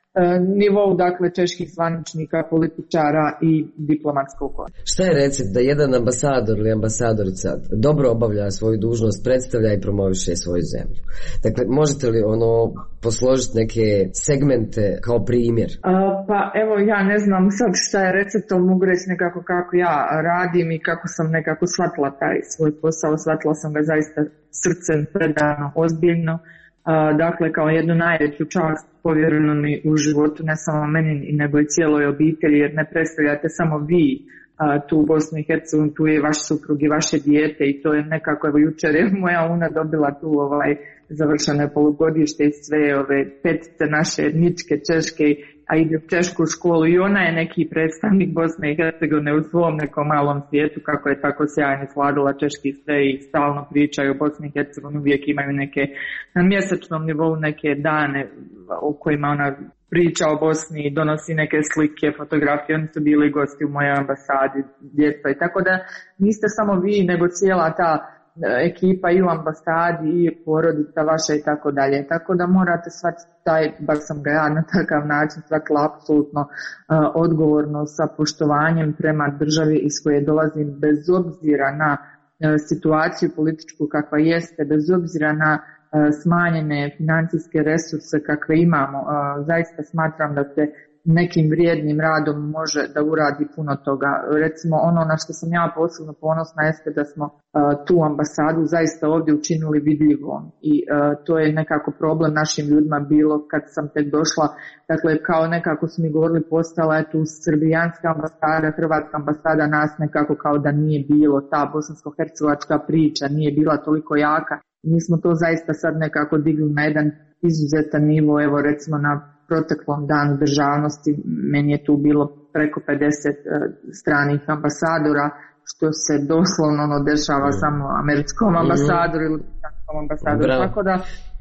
nivou, dakle, čeških zvaničnika, političara i diplomatskog korpusa. Šta je recept da jedan ambasador ili ambasadorica dobro obavlja svoju dužnost, predstavlja i promoviše svoju zemlju? Dakle, možete li posložiti neke segmente kao primjer? Pa evo, ja ne znam sad šta je recept, ali mogu reći nekako kako ja radim i kako sam nekako shvatila taj svoj posao. Shvatila sam ga zaista srcem, predano, ozbiljno. Dakle, kao jednu najveću čast povjereno mi u životu, ne samo meni nego i cijeloj obitelji, jer ne predstavljate samo vi tu u Bosnu i Hercegovini, tu je vaš suprug i vaše dijete i to je nekako, evo jučer je moja una dobila tu završene polugodište i sve ove petice naše etničke češke, a ide u češku školu i ona je neki predstavnik Bosne i Hercegovine u svom nekom malom svijetu, kako je tako sjajno sladila češki sve i stalno pričaju o Bosni i Hercegovini, uvijek imaju neke na mjesečnom nivou neke dane u kojima ona priča o Bosni i donosi neke slike, fotografije, oni su bili gosti u mojoj ambasadi, djeca i tako da niste samo vi nego cijela ta ekipa i u ambasadi i porodica vaša i tako dalje. Tako da morate shvatiti bar sam ga ja na takav način shvatila apsolutno odgovorno sa poštovanjem prema državi iz koje dolazim, bez obzira na situaciju političku kakva jeste, bez obzira na smanjene financijske resurse kakve imamo. Zaista smatram da se nekim vrijednim radom može da uradi puno toga. Recimo ono na što sam ja posebno ponosna jeste da smo tu ambasadu zaista ovdje učinili vidljivom i to je nekako problem našim ljudima bilo kad sam tek došla. Dakle, kao nekako su mi govorili, postala je tu srbijanska ambasada, hrvatska ambasada, nas nekako kao da nije bilo, ta bosansko-hercegovačka priča nije bila toliko jaka. Mi smo to zaista sad nekako digli na jedan izuzetan nivo, evo recimo na proteklom danu državnosti meni je tu bilo preko 50 stranih ambasadora, što se doslovno dešava samo američkom ambasadoru ili britanskom ambasadoru. Tako da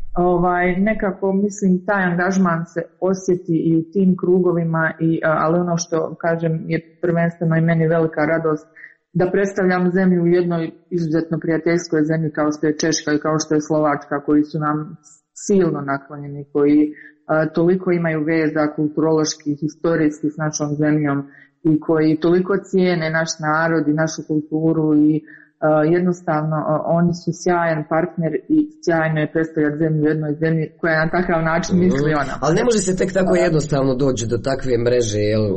nekako mislim taj angažman se osjeti i u tim krugovima, ali ono što kažem je prvenstveno i meni velika radost da predstavljam zemlju u jednoj izuzetno prijateljskoj zemlji kao što je Češka i kao što je Slovačka, koji su nam silno naklonjeni, koji toliko imaju veza kulturoloških, historijskih s našom zemljom i koji toliko cijene naš narod i našu kulturu i jednostavno oni su sjajan partner i sjajno je predstavljati zemlju u jednoj zemlji koja na takav način misli ona. Ali ne može se tek tako jednostavno doći do takve mreže,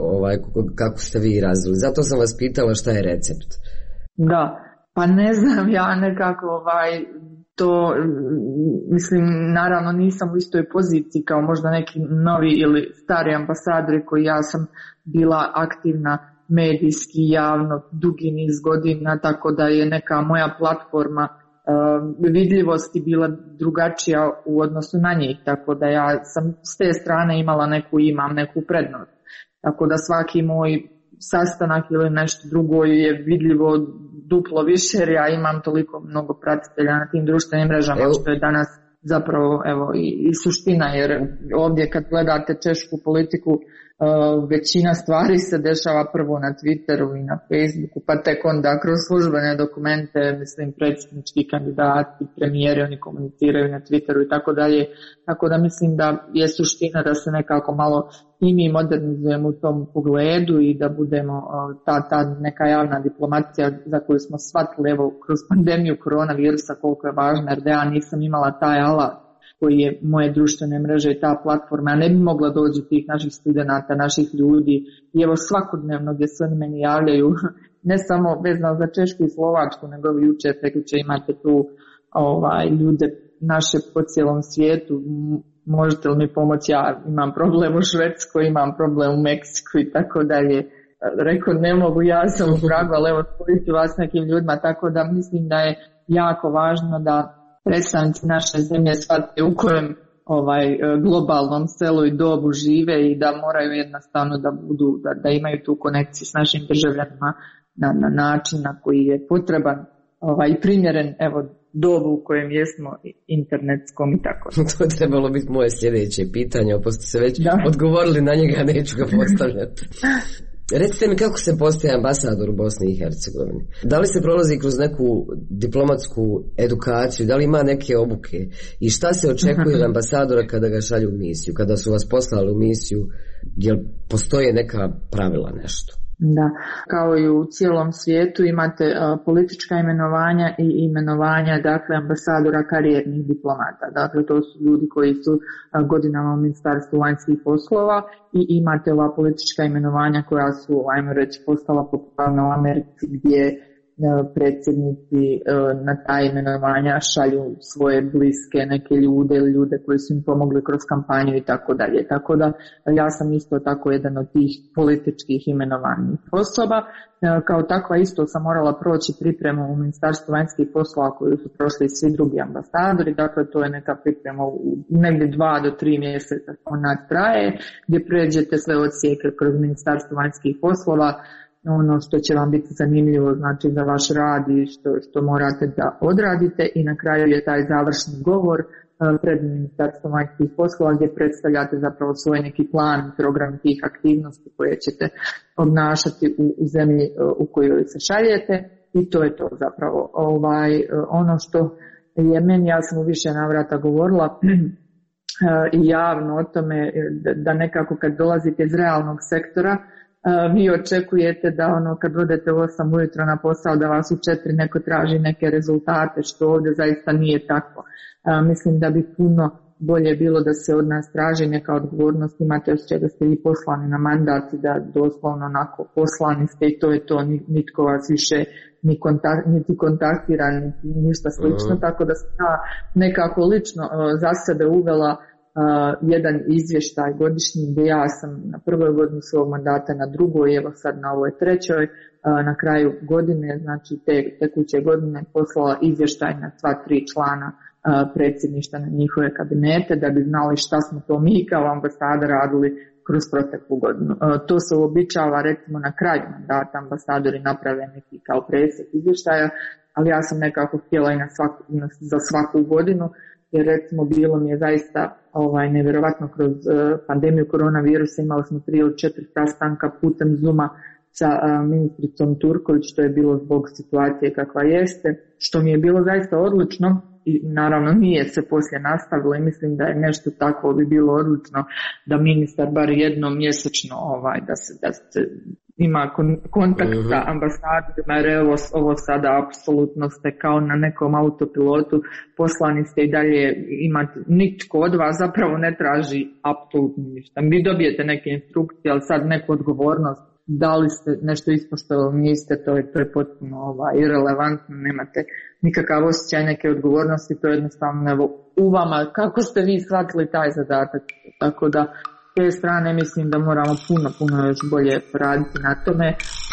kako ste vi razvili. Zato sam vas pitala šta je recept. Da, pa ne znam, ja nekako to, mislim, naravno nisam u istoj poziciji kao možda neki novi ili stari ambasadori koji ja sam bila aktivna medijski, javno, dugi niz godina, tako da je neka moja platforma vidljivosti bila drugačija u odnosu na njih, tako da ja sam s te strane imam neku prednost. Tako da svaki moj sastanak ili nešto drugo je vidljivo duplo više, jer ja imam toliko mnogo pratitelja na tim društvenim mrežama, što je danas zapravo i suština, jer ovdje kad gledate češku politiku, većina stvari se dešava prvo na Twitteru i na Facebooku, pa tek onda kroz službene dokumente, mislim, predsjednički kandidati, premijeri, oni komuniciraju na Twitteru i tako dalje. Tako da mislim da je suština da se nekako malo i mi modernizujemo u tom pogledu i da budemo ta neka javna diplomacija za koju smo shvatili kroz pandemiju koronavirusa koliko je važna, jer da ja nisam imala taj alat koji je moje društvene mreže i ta platforma, ja ne bi mogla doći tih naših studenata, naših ljudi i evo svakodnevno gdje se oni meni javljaju, ne samo vezano za Češku i Slovačku, nego jučer imate tu ljude naše po cijelom svijetu, možete li mi pomoći, ja imam problem u Švedskoj, imam problem u Meksiku i tako dalje. rekao ne mogu, ja sam u pragu, ali evo spojiti vas nekim ljudima, tako da mislim da je jako važno da predstavnici naše zemlje shvate u kojem globalnom selu i dobu žive i da moraju jednostavno da budu, da imaju tu konekciju s našim državljanima na način na koji je potreban i primjeren dobu u kojem jesmo internetskom i tako. To je trebalo biti moje sljedeće pitanje, pošto ste već odgovorili na njega, neću ga postavljati. Recite mi kako se postaje ambasador u Bosni i Hercegovini? Da li se prolazi kroz neku diplomatsku edukaciju, da li ima neke obuke i šta se očekuje od ambasadora kada ga šalju u misiju, kada su vas poslali u misiju, jel postoje neka pravila nešto? Da, kao i u cijelom svijetu imate politička imenovanja i imenovanja, dakle, ambasadora karijernih diplomata. Dakle, to su ljudi koji su godinama u Ministarstvu vanjskih poslova i imate ova politička imenovanja koja su, ajmo reći, postala popularna u Americi gdje predsjednici na ta imenovanja šalju svoje bliske neke ljude ili ljude koji su im pomogli kroz kampanju i tako dalje. Tako da ja sam isto tako jedan od tih političkih imenovanih osoba. Kao takva isto sam morala proći pripremu u Ministarstvu vanjskih poslova koju su prošli svi drugi ambasadori. Dakle, to je neka priprema u negdje 2 do 3 mjeseca ona traje, gdje pređete sve odsjeke kroz Ministarstvo vanjskih poslova. Ono što će vam biti zanimljivo, znači za vaš rad i što morate da odradite, i na kraju je taj završni govor pred Ministarstvom vanjskih poslova gdje predstavljate zapravo svoj neki plan, program tih aktivnosti koje ćete obnašati u zemlji u kojoj se šaljete, i to je to zapravo. Ono što je meni, ja sam u više navrata govorila i javno o tome, da nekako kad dolazite iz realnog sektora, vi očekujete da kad odete u 8 ujutro na posao da vas u 4 neko traži neke rezultate, što ovdje zaista nije tako. Mislim da bi puno bolje bilo da se od nas traži neka odgovornost, imate osjećaj da ste vi poslani na mandat i da doslovno onako poslani ste i to je to, nitko vas više niti kontaktira, niti ništa slično, tako da sam ja nekako lično za sebe uvela jedan izvještaj godišnji gdje ja sam na prvoj godini svog mandata, na drugoj, evo sad na ovoj trećoj, na kraju godine, znači tekuće godine, poslala izvještaj na sva 3 člana predsjedništva na njihove kabinete, da bi znali šta smo to mi kao ambasada radili kroz proteklu godinu. To se uobičava recimo na kraju mandata, ambasadori naprave neki kao presjek izvještaja, ali ja sam nekako htjela i za svaku godinu, jer recimo bilo mi je zaista nevjerovatno kroz pandemiju koronavirusa, imali smo 3 ili 4 sastanka putem Zooma sa ministricom Turković, što je bilo zbog situacije kakva jeste, što mi je bilo zaista odlično i naravno nije se poslije nastavilo i mislim da je nešto tako bi bilo odlično da ministar bar jednom mjesečno da se ima kontakt sa ambasadorima, jer ovo sada apsolutno ste kao na nekom autopilotu, poslani ste i dalje imate, nitko od vas zapravo ne traži apsolutno ništa. Vi dobijete neke instrukcije, ali sad neku odgovornost, da li ste nešto ispoštovali, niste, to je potpuno irelevantno, nemate nikakav osjećaj neke odgovornosti, to je jednostavno u vama, kako ste vi shvatili taj zadatak, tako da s te strane mislim da moramo puno još bolje poraditi na tome.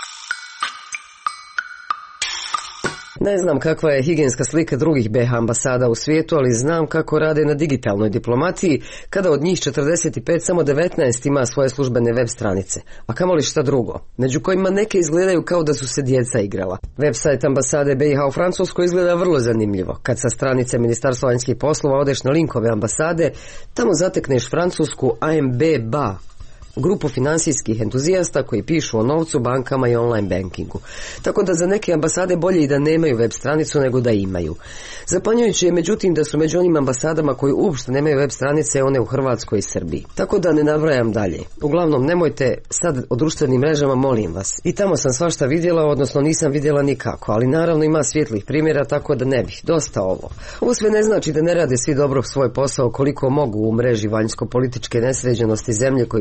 Ne znam kakva je higijenska slika drugih BiH ambasada u svijetu, ali znam kako rade na digitalnoj diplomatiji, kada od njih 45 samo 19 ima svoje službene web stranice, a kamoli šta drugo, među kojima neke izgledaju kao da su se djeca igrala. Website ambasade BiH u Francuskoj izgleda vrlo zanimljivo. Kad sa stranice Ministarstva vanjskih poslova odeš na linkove ambasade, tamo zatekneš francusku AMB-BA, grupu finansijskih entuzijasta koji pišu o novcu, bankama i online bankingu. Tako da za neke ambasade bolje i da nemaju web stranicu nego da imaju. Zapanjujuće je međutim da su među onim ambasadama koji uopšte nemaju web stranice one u Hrvatskoj i Srbiji. Tako da ne nabrajam dalje. Uglavnom nemojte sad o društvenim mrežama, molim vas. I tamo sam svašta vidjela, odnosno nisam vidjela nikako, ali naravno ima svijetlih primjera, tako da ne bih. Dosta ovo. Ovo sve ne znači da ne rade svi dobro svoj posao koliko mogu u mreži vanjsko-političke nesređenosti zemlje koji predstavljaju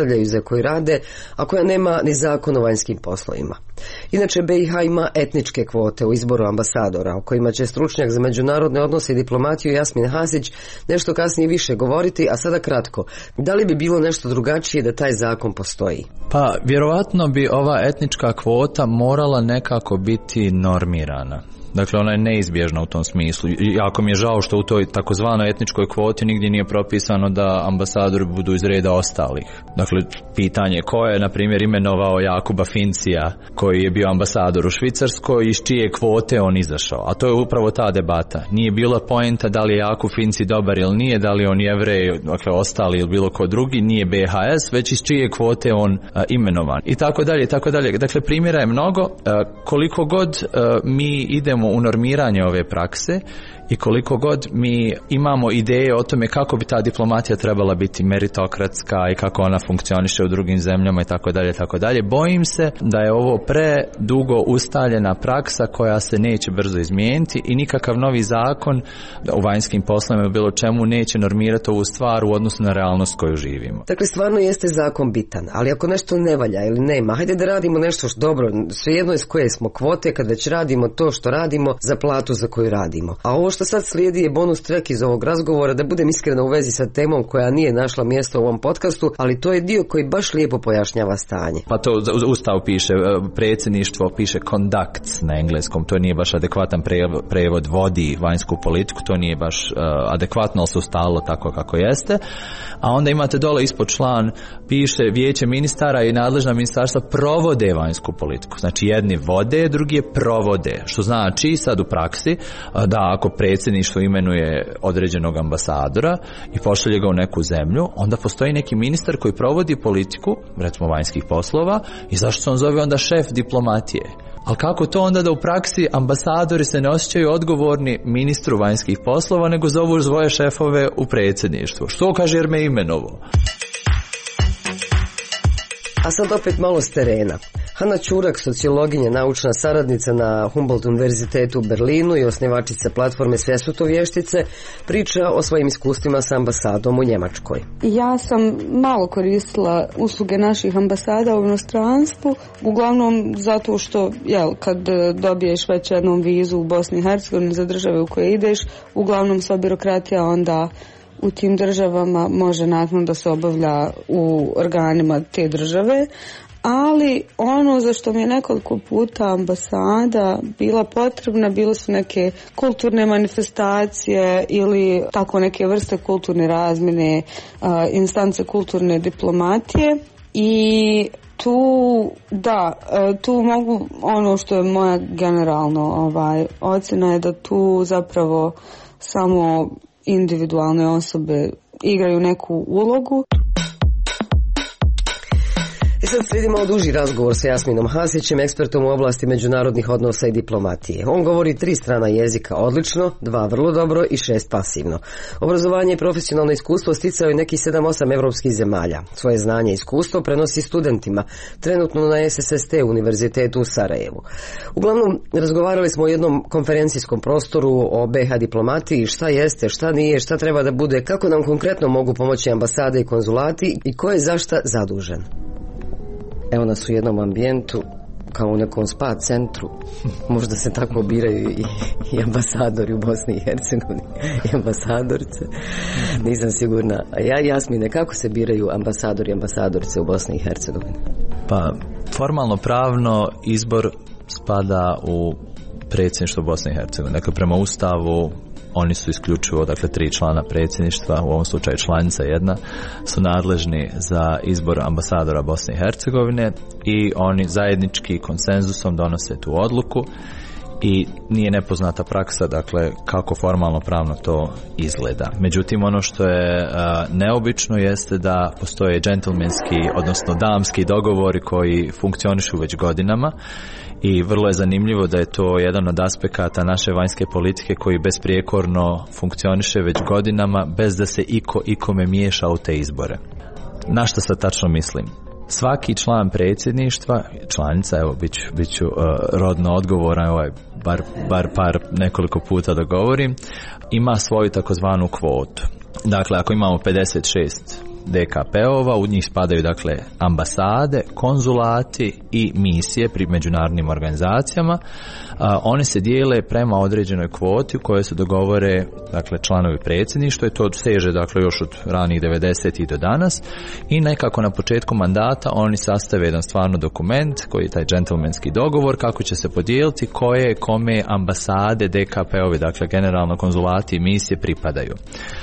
predstavljaju, za koju rade, a koja nema ni zakon o vanjskim poslovima. Inače, BiH ima etničke kvote u izboru ambasadora, o kojima će stručnjak za međunarodne odnose i diplomatiju Jasmin Hasić nešto kasnije više govoriti, a sada kratko. Da li bi bilo nešto drugačije da taj zakon postoji? Pa, vjerovatno bi ova etnička kvota morala nekako biti normirana. Dakle, ona je neizbježna u tom smislu. Jako mi je žao što u toj takozvanoj etničkoj kvoti nigdje nije propisano da ambasadori budu iz reda ostalih. Dakle, pitanje ko je, na primjer, imenovao Jakuba Fincija, koji je bio ambasador u Švicarskoj, iz čije kvote on izašao. A to je upravo ta debata. Nije bila poenta da li je Jakub Finci dobar ili nije, da li on Jevrej, dakle, ostali ili bilo ko drugi, nije BHS, već iz čije kvote on imenovan. I tako dalje, i tako dalje. Dakle, primjera je mnogo. Koliko god mi idemo u normiranje ove prakse i koliko god mi imamo ideje o tome kako bi ta diplomatija trebala biti meritokratska i kako ona funkcioniše u drugim zemljama i tako dalje, bojim se da je ovo predugo ustaljena praksa koja se neće brzo izmijeniti i nikakav novi zakon u vanjskim poslovima bilo čemu neće normirati ovu stvar u odnosu na realnost koju živimo. Dakle, stvarno jeste zakon bitan, ali ako nešto ne valja ili nema, hajde da radimo nešto što dobro, svejedno iz koje smo kvote, kad već radimo to što radimo za platu za koju radimo. A ovo što sad slijedi je bonus track iz ovog razgovora, da budem iskrena u vezi sa temom koja nije našla mjesto u ovom podcastu, ali to je dio koji baš lijepo pojašnjava stanje. Pa to Ustav piše, predsjedništvo piše conducts na engleskom, to nije baš adekvatan prevod, vodi vanjsku politiku, to nije baš adekvatno, ali se ustalo tako kako jeste. A onda imate dole ispod član, piše vijeće ministara i nadležna ministarstva provode vanjsku politiku. Znači jedni vode, drugi je provode, što znači sad u praksi da ako predsjedništvo imenuje određenog ambasadora i pošalje ga u neku zemlju, onda postoji neki ministar koji provodi politiku, recimo vanjskih poslova, i zašto se on zove onda šef diplomatije? Ali kako to onda da u praksi ambasadori se ne osjećaju odgovorni ministru vanjskih poslova, nego zovu svoje šefove u predsjedništvu? Što kaže jer me imenovo? A sad opet malo s terena. Hana Čurak, sociologinja, naučna saradnica na Humboldt univerzitetu u Berlinu i osnivačica platforme Sve su to vještice, priča o svojim iskustvima sa ambasadom u Njemačkoj. Ja sam malo koristila usluge naših ambasada u inostranstvu, uglavnom zato što kad dobiješ već jednom vizu u Bosni i Hercegovini za države u koje ideš, uglavnom sva birokratija onda u tim državama može nakon da se obavlja u organima te države, ali ono za što mi je nekoliko puta ambasada bila potrebna, bile su neke kulturne manifestacije ili tako neke vrste kulturne razmjene, instance kulturne diplomatije i tu mogu, ono što je moja generalno ocjena je da tu zapravo samo individualne osobe igraju neku ulogu. I sad slijedi malo duži razgovor sa Jasminom Hasićem, ekspertom u oblasti međunarodnih odnosa i diplomatije. On govori 3 strana jezika odlično, 2 vrlo dobro i 6 pasivno. Obrazovanje i profesionalno iskustvo sticao je nekih 7-8 evropskih zemalja. Svoje znanje i iskustvo prenosi studentima, trenutno na SSST univerzitetu u Sarajevu. Uglavnom, razgovarali smo o jednom konferencijskom prostoru o BiH diplomatiji, šta jeste, šta nije, šta treba da bude, kako nam konkretno mogu pomoći ambasade i konzulati i ko je za šta zadužen. Evo nas u jednom ambijentu, kao u nekom spa centru. Možda se tako biraju i ambasadori u Bosni i Hercegovini i ambasadorice. Nisam sigurna. A Jasmine, kako se biraju ambasadori i ambasadorice u Bosni i Hercegovini? Pa, formalno pravno izbor spada u predsjedništvo Bosne i Hercegovine. Dakle, prema Ustavu oni su isključivo, dakle, 3 člana predsjedništva, u ovom slučaju članica jedna, su nadležni za izbor ambasadora Bosne i Hercegovine i oni zajednički konsenzusom donose tu odluku i nije nepoznata praksa, dakle, kako formalno pravno to izgleda. Međutim, ono što je neobično jeste da postoje džentlmenski, odnosno damski dogovori koji funkcionišu već godinama i vrlo je zanimljivo da je to jedan od aspekata naše vanjske politike koji besprijekorno funkcioniše već godinama bez da se ikome miješa u te izbore. Na što sad tačno mislim? Svaki član predsjedništva, članica, evo bit ću rodno odgovoran, bar par nekoliko puta da govorim, ima svoju takozvanu kvotu. Dakle, ako imamo 56 DKP-ova, u njih spadaju dakle ambasade, konzulati i misije pri međunarodnim organizacijama. One se dijele prema određenoj kvoti u kojoj se dogovore dakle članovi predsjedništva i to seže dakle još od ranih 90-ih do danas i nekako na početku mandata oni sastave jedan stvarno dokument koji je taj džentlmenski dogovor kako će se podijeliti koje kome ambasade DKP-ovi, dakle generalno konzulati i misije pripadaju.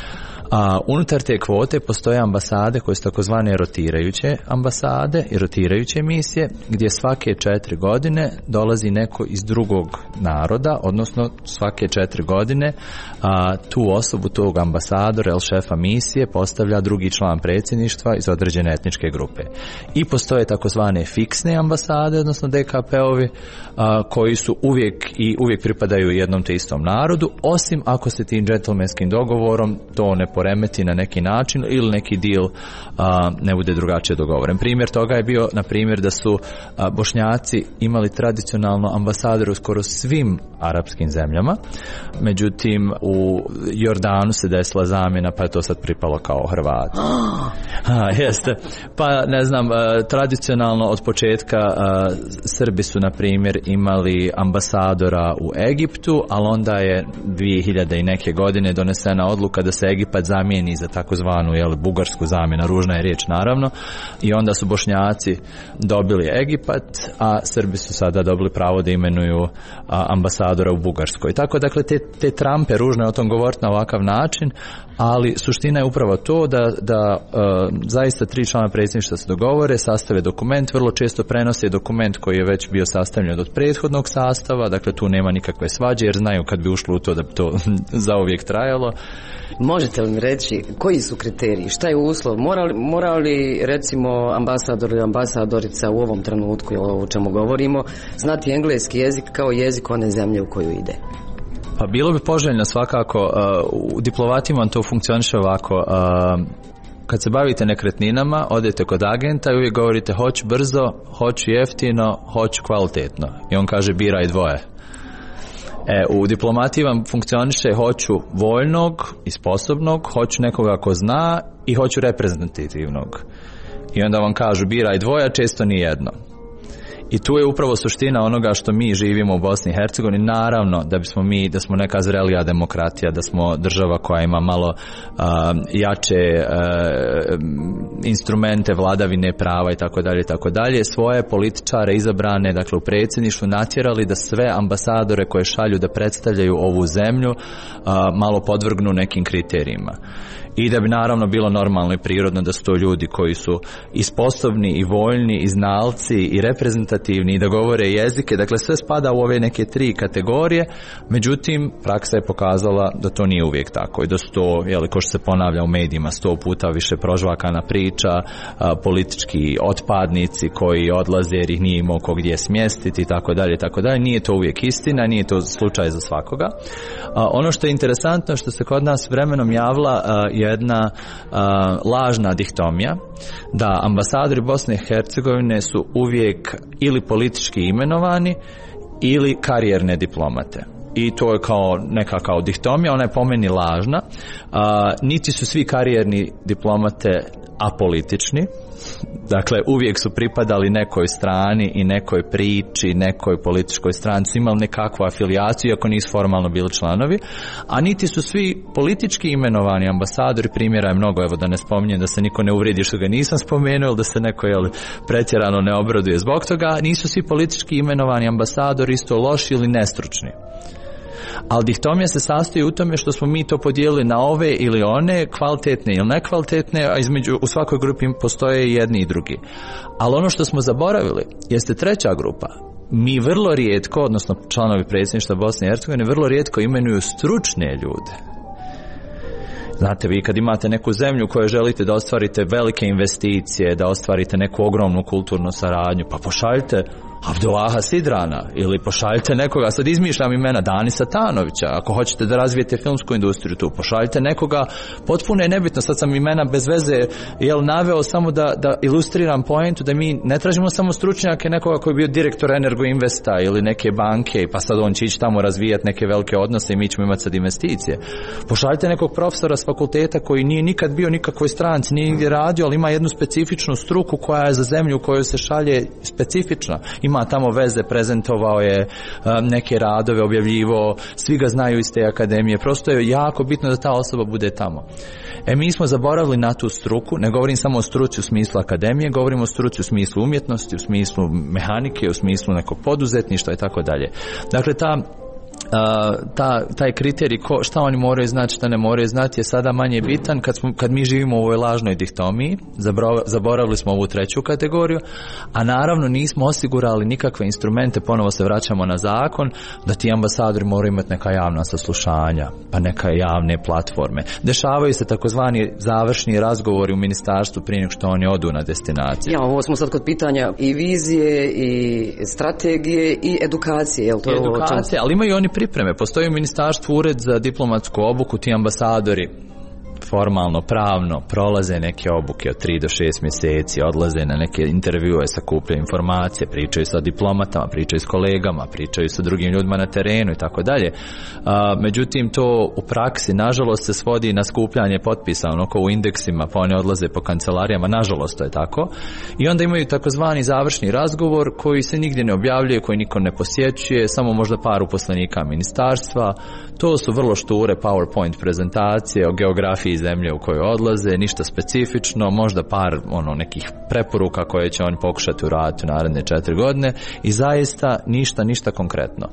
Unutar te kvote postoje ambasade koje su takozvane rotirajuće ambasade i rotirajuće misije gdje svake 4 godine dolazi neko iz drugog naroda, odnosno svake 4 godine tu osobu, tog ambasadora ili šefa misije postavlja drugi član predsjedništva iz određene etničke grupe. I postoje takozvane fiksne ambasade, odnosno DKP-ovi koji su uvijek pripadaju jednom te istom narodu, osim ako se tim džentlmenskim dogovorom to ne poremeti na neki način ili neki deal ne bude drugačije dogovoren. Primjer toga je bio, na primjer, da su Bošnjaci imali tradicionalno ambasadore u skoro svim arapskim zemljama, međutim u Jordanu se desila zamjena pa je to sad pripalo kao Hrvati. Jeste. Pa ne znam, tradicionalno od početka Srbi su na primjer imali ambasadora u Egiptu, ali onda je 2000 i neke godine donesena odluka da se Egipat zamijeni za takozvanu bugarsku zamjenu, ružna je riječ naravno, i onda su Bošnjaci dobili Egipat, a Srbi su sada dobili pravo da imenuju ambasadora u Bugarskoj. Tako dakle te trampe, ružno je o tom govoriti na ovakav način, ali suština je upravo to da zaista 3 člana predsjedništva se dogovore, sastave dokument, vrlo često prenose dokument koji je već bio sastavljen od prethodnog sastava, dakle tu nema nikakve svađe jer znaju kad bi ušlo u to da bi to zauvijek trajalo. Možete li mi reći koji su kriteriji, šta je uslov, mora li recimo ambasador ili ambasadorica u ovom trenutku o čemu govorimo znati engleski jezik kao jezik one zemlje u koju ide? Pa bilo bi poželjno svakako, u diplomatima to funkcioniše ovako, kad se bavite nekretninama, odete kod agenta i uvijek govorite hoću brzo, hoću jeftino, hoću kvalitetno i on kaže biraj dvoje. U diplomatiji vam funkcioniše hoću voljnog i sposobnog, hoću nekoga ko zna i hoću reprezentativnog. I onda vam kažu biraj dvoje, često ni jedno. I tu je upravo suština onoga što mi živimo u Bosni i Hercegovini. Naravno da smo neka zrelija demokratija, da smo država koja ima malo jače instrumente vladavine prava i tako dalje, svoje političare izabrane, dakle u predsjedništvu, natjerali da sve ambasadore koje šalju da predstavljaju ovu zemlju malo podvrgnu nekim kriterijima. I da bi naravno bilo normalno i prirodno da su to ljudi koji su i sposobni i voljni i znalci i reprezentativni i da govore jezike, dakle sve spada u ove neke 3 kategorije, međutim praksa je pokazala da to nije uvijek tako i da su to, ko što se ponavlja u medijima 100 puta više prožvakana priča, politički otpadnici koji odlaze jer ih nije imao ko gdje smjestiti i tako dalje, nije to uvijek istina, nije to slučaj za svakoga. Ono što je interesantno što se kod nas vremenom javila jedna lažna dihtomija da ambasadori Bosne i Hercegovine su uvijek ili politički imenovani ili karijerne diplomate. I to je kao dihtomija, ona je po meni lažna. Niti su svi karijerni diplomate apolitični. Dakle, uvijek su pripadali nekoj strani i nekoj priči, nekoj političkoj stranci, imali nekakvu afilijaciju, iako nisu formalno bili članovi, a niti su svi politički imenovani ambasadori, primjera je mnogo, evo da ne spominjem, da se niko ne uvredi što ga nisam spomenuo, ili da se neko pretjerano ne obraduje zbog toga, nisu svi politički imenovani ambasadori isto loši ili nestručni. Ali dihtomija se sastoji u tome što smo mi to podijelili na ove ili one, kvalitetne ili nekvalitetne, a u svakoj grupi postoje jedni i drugi. Ali ono što smo zaboravili jeste treća grupa. Mi vrlo rijetko, odnosno članovi predsjedništva Bosne i Hercegovine, vrlo rijetko imenuju stručne ljude. Znate, vi kad imate neku zemlju koju želite da ostvarite velike investicije, da ostvarite neku ogromnu kulturnu saradnju, pa pošaljite Abdullaha Sidrana, ili pošaljite nekoga, sad izmišljam imena, Dani Satanovića, ako hoćete da razvijete filmsku industriju tu, pošaljite nekoga, potpuno je nebitno, sad sam imena bez veze naveo samo da ilustriram poentu, da mi ne tražimo samo stručnjake nekoga koji je bio direktor Energo Investa ili neke banke, pa sad on će ići tamo razvijati neke velike odnose i mi ćemo imati sad investicije. Pošaljite nekog profesora s fakulteta koji nije nikad bio nikakvoj stranci, nije nigdje radio, ali ima jednu specifičnu struku koja je za zemlju u kojoj se šalje specifična. Ima tamo veze, prezentovao je neke radove, objavljivo, svi ga znaju iz te akademije. Prosto je jako bitno da ta osoba bude tamo. Mi smo zaboravili na tu struku, ne govorim samo o struci u smislu akademije, govorim o struci u smislu umjetnosti, u smislu mehanike, u smislu nekog poduzetništva i tako dalje. Dakle, taj kriterij šta oni moraju znati, šta ne moraju znati je sada manje bitan kad mi živimo u ovoj lažnoj dihtomiji. Zaboravili smo ovu treću kategoriju, a naravno nismo osigurali nikakve instrumente, ponovo se vraćamo na zakon, da ti ambasadori moraju imati neka javna saslušanja, pa neka javne platforme. Dešavaju se takozvani završni razgovori u ministarstvu prije nego što oni odu na destinaciju. Ovo smo sad kod pitanja i vizije, i strategije, i edukacije. Jel to edukacije, ali imaju oni pripreme. Postoji u ministarstvu ured za diplomatsku obuku, ti ambasadori formalno, pravno prolaze neke obuke od 3 do 6 mjeseci, odlaze na neke intervjue, sakupljaju informacije, pričaju sa diplomatama, pričaju s kolegama, pričaju sa drugim ljudima na terenu i tako dalje. Međutim, to u praksi nažalost se svodi na skupljanje potpisa, onako u indeksima, pa oni odlaze po kancelarijama, nažalost to je tako. I onda imaju takozvani završni razgovor koji se nigdje ne objavljuje, koji niko ne posjećuje, samo možda par uposlenika ministarstva. To su vrlo šture PowerPoint prezentacije o geografiji zemlje u kojoj odlaze, ništa specifično, možda par nekih preporuka koje će oni pokušati uraditi u naredne 4 godine i zaista ništa konkretno.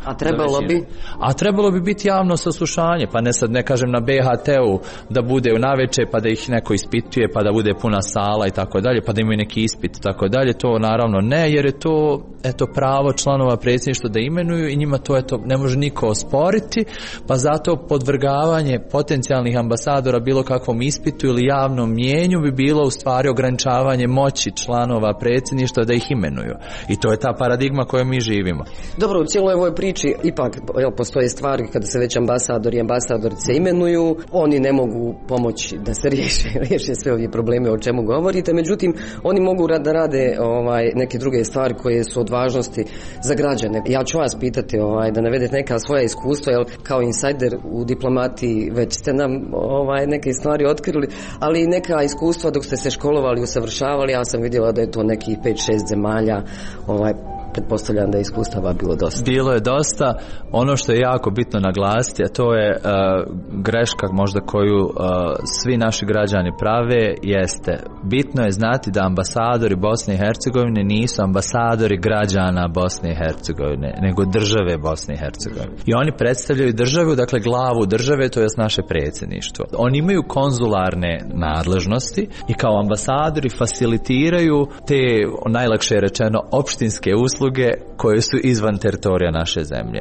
A trebalo bi biti javno saslušanje, pa ne kažem na BHT-u da bude u naveče pa da ih neko ispituje, pa da bude puna sala i tako dalje, pa da imaju neki ispit i tako dalje, to naravno ne, jer je to pravo članova predsjedništva da imenuju i njima to ne može niko osporiti, pa zato podvrgavanje potencijalnih ambasadora bilo kakvom ispitu ili javnom mijenju bi bilo u stvari ograničavanje moći članova predsjedništva da ih imenuju. I to je ta paradigma koju mi živimo. Dobro, u cijeloj ovoj priči ipak postoje stvari kada se već ambasadori i ambasadorice imenuju, oni ne mogu pomoći da se riješe sve ove probleme o čemu govorite, međutim oni mogu da rade neke druge stvari koje su od važnosti za građane. Ja ću vas pitati da navedete neka svoja iskustva, jer kao insajder u diplomatiji već ste nam neke stvari otkrili, ali neka iskustva dok ste se školovali, usavršavali, ja sam vidjela da je to nekih 5-6 zemalja, pretpostavljam da je iskustava bilo dosta. Bilo je dosta. Ono što je jako bitno naglasiti, a to je greška možda koju svi naši građani prave, jeste bitno je znati da ambasadori Bosne i Hercegovine nisu ambasadori građana Bosne i Hercegovine, nego države Bosne i Hercegovine. I oni predstavljaju državu, dakle glavu države, to je naše predsjedništvo. Oni imaju konzularne nadležnosti i kao ambasadori facilitiraju te, najlakše rečeno, opštinske usluge koje su izvan teritorija naše zemlje.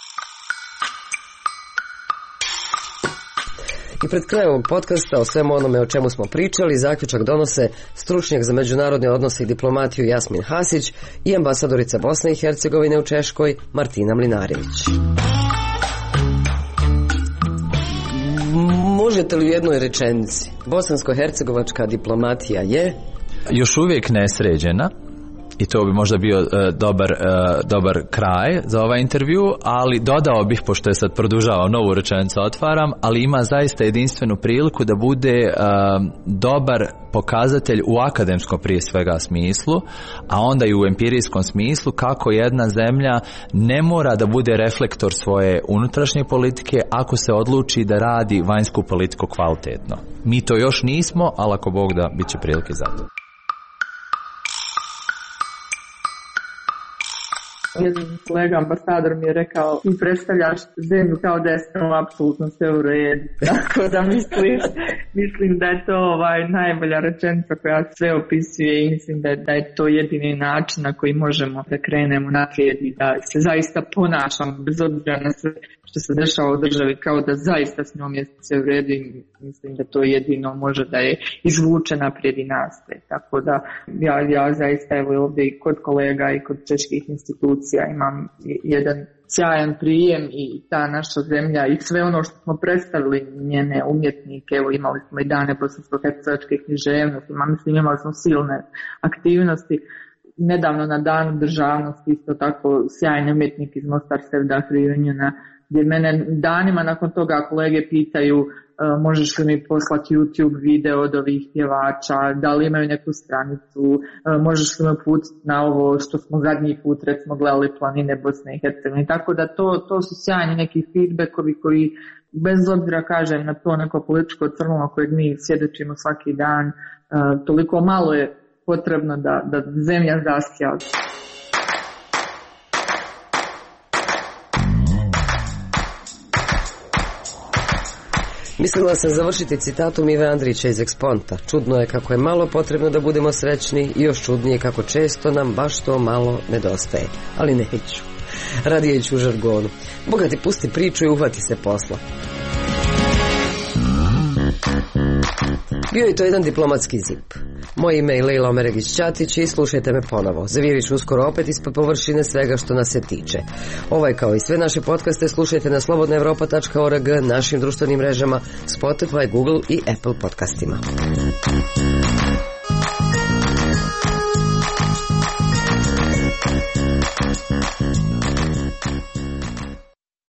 I pred krajem ovog podcasta o svemu onome o čemu smo pričali, zaključak donose stručnjak za međunarodne odnose i diplomatiju Jasmin Hasić i ambasadorica Bosne i Hercegovine u Češkoj Martina Mlinarević. Možete li u jednoj rečenici, bosansko-hercegovačka diplomatija je još uvijek nesređena, i to bi možda bio dobar kraj za ovaj intervju, ali dodao bih, pošto je sad produžavao, novu rečenicu otvaram, ali ima zaista jedinstvenu priliku da bude dobar pokazatelj u akademskom prije svega smislu, a onda i u empirijskom smislu kako jedna zemlja ne mora da bude reflektor svoje unutrašnje politike ako se odluči da radi vanjsku politiku kvalitetno. Mi to još nismo, ali ako Bog da, bit će prilike za to. Jedan kolega ambasador mi je rekao, ti predstavljaš zemlju kao da je apsolutno sve u redu. Tako da misliš Mislim da je to najbolja rečenica koja sve opisuje i mislim da je to jedini način na koji možemo da krenemo naprijed i da se zaista ponašamo bez obzira na sve što se dešava u državi, kao da zaista s njom je sve u redu i mislim da to jedino može da je izvuče naprijed i nastaje. Tako da ja zaista evo ovdje i kod kolega i kod čeških institucija imam jedan sjajan prijem i ta naša zemlja i sve ono što smo predstavili njene umjetnike, evo imali smo i dane bosansko-hercegovačke književnosti, mislim imali smo silne aktivnosti. Nedavno na danu državnosti isto tako sjajni umjetnik iz Mostar Sevdah Reuniona, gdje mene danima nakon toga kolege pitaju možeš li mi poslati YouTube video od ovih pjevača, da li imaju neku stranicu, možeš li me uputiti na ovo što smo zadnji put recimo gledali planine Bosne i Hercegovine. Tako da to su sjajni neki feedbackovi koji bez obzira kažem na to neko političko crno kojeg mi svjedočimo svaki dan, toliko malo je potrebno da zemlja zaskija. Mislila sam završiti citatom Ive Andrića iz Eksponta. Čudno je kako je malo potrebno da budemo srećni i još čudnije kako često nam baš to malo nedostaje. Ali neću. Radije ići u žargonu. Boga ti pusti priču i uhvati se posla. Bio je to jedan diplomatski zip. Moje ime je Lejla Omeregić-Ćatić i slušajte me ponovo. Zavirit ću uskoro opet ispod površine svega što nas se tiče. Ovaj kao i sve naše podcaste slušajte na slobodnaevropa.org, našim društvenim mrežama, Spotify, Google i Apple podcastima.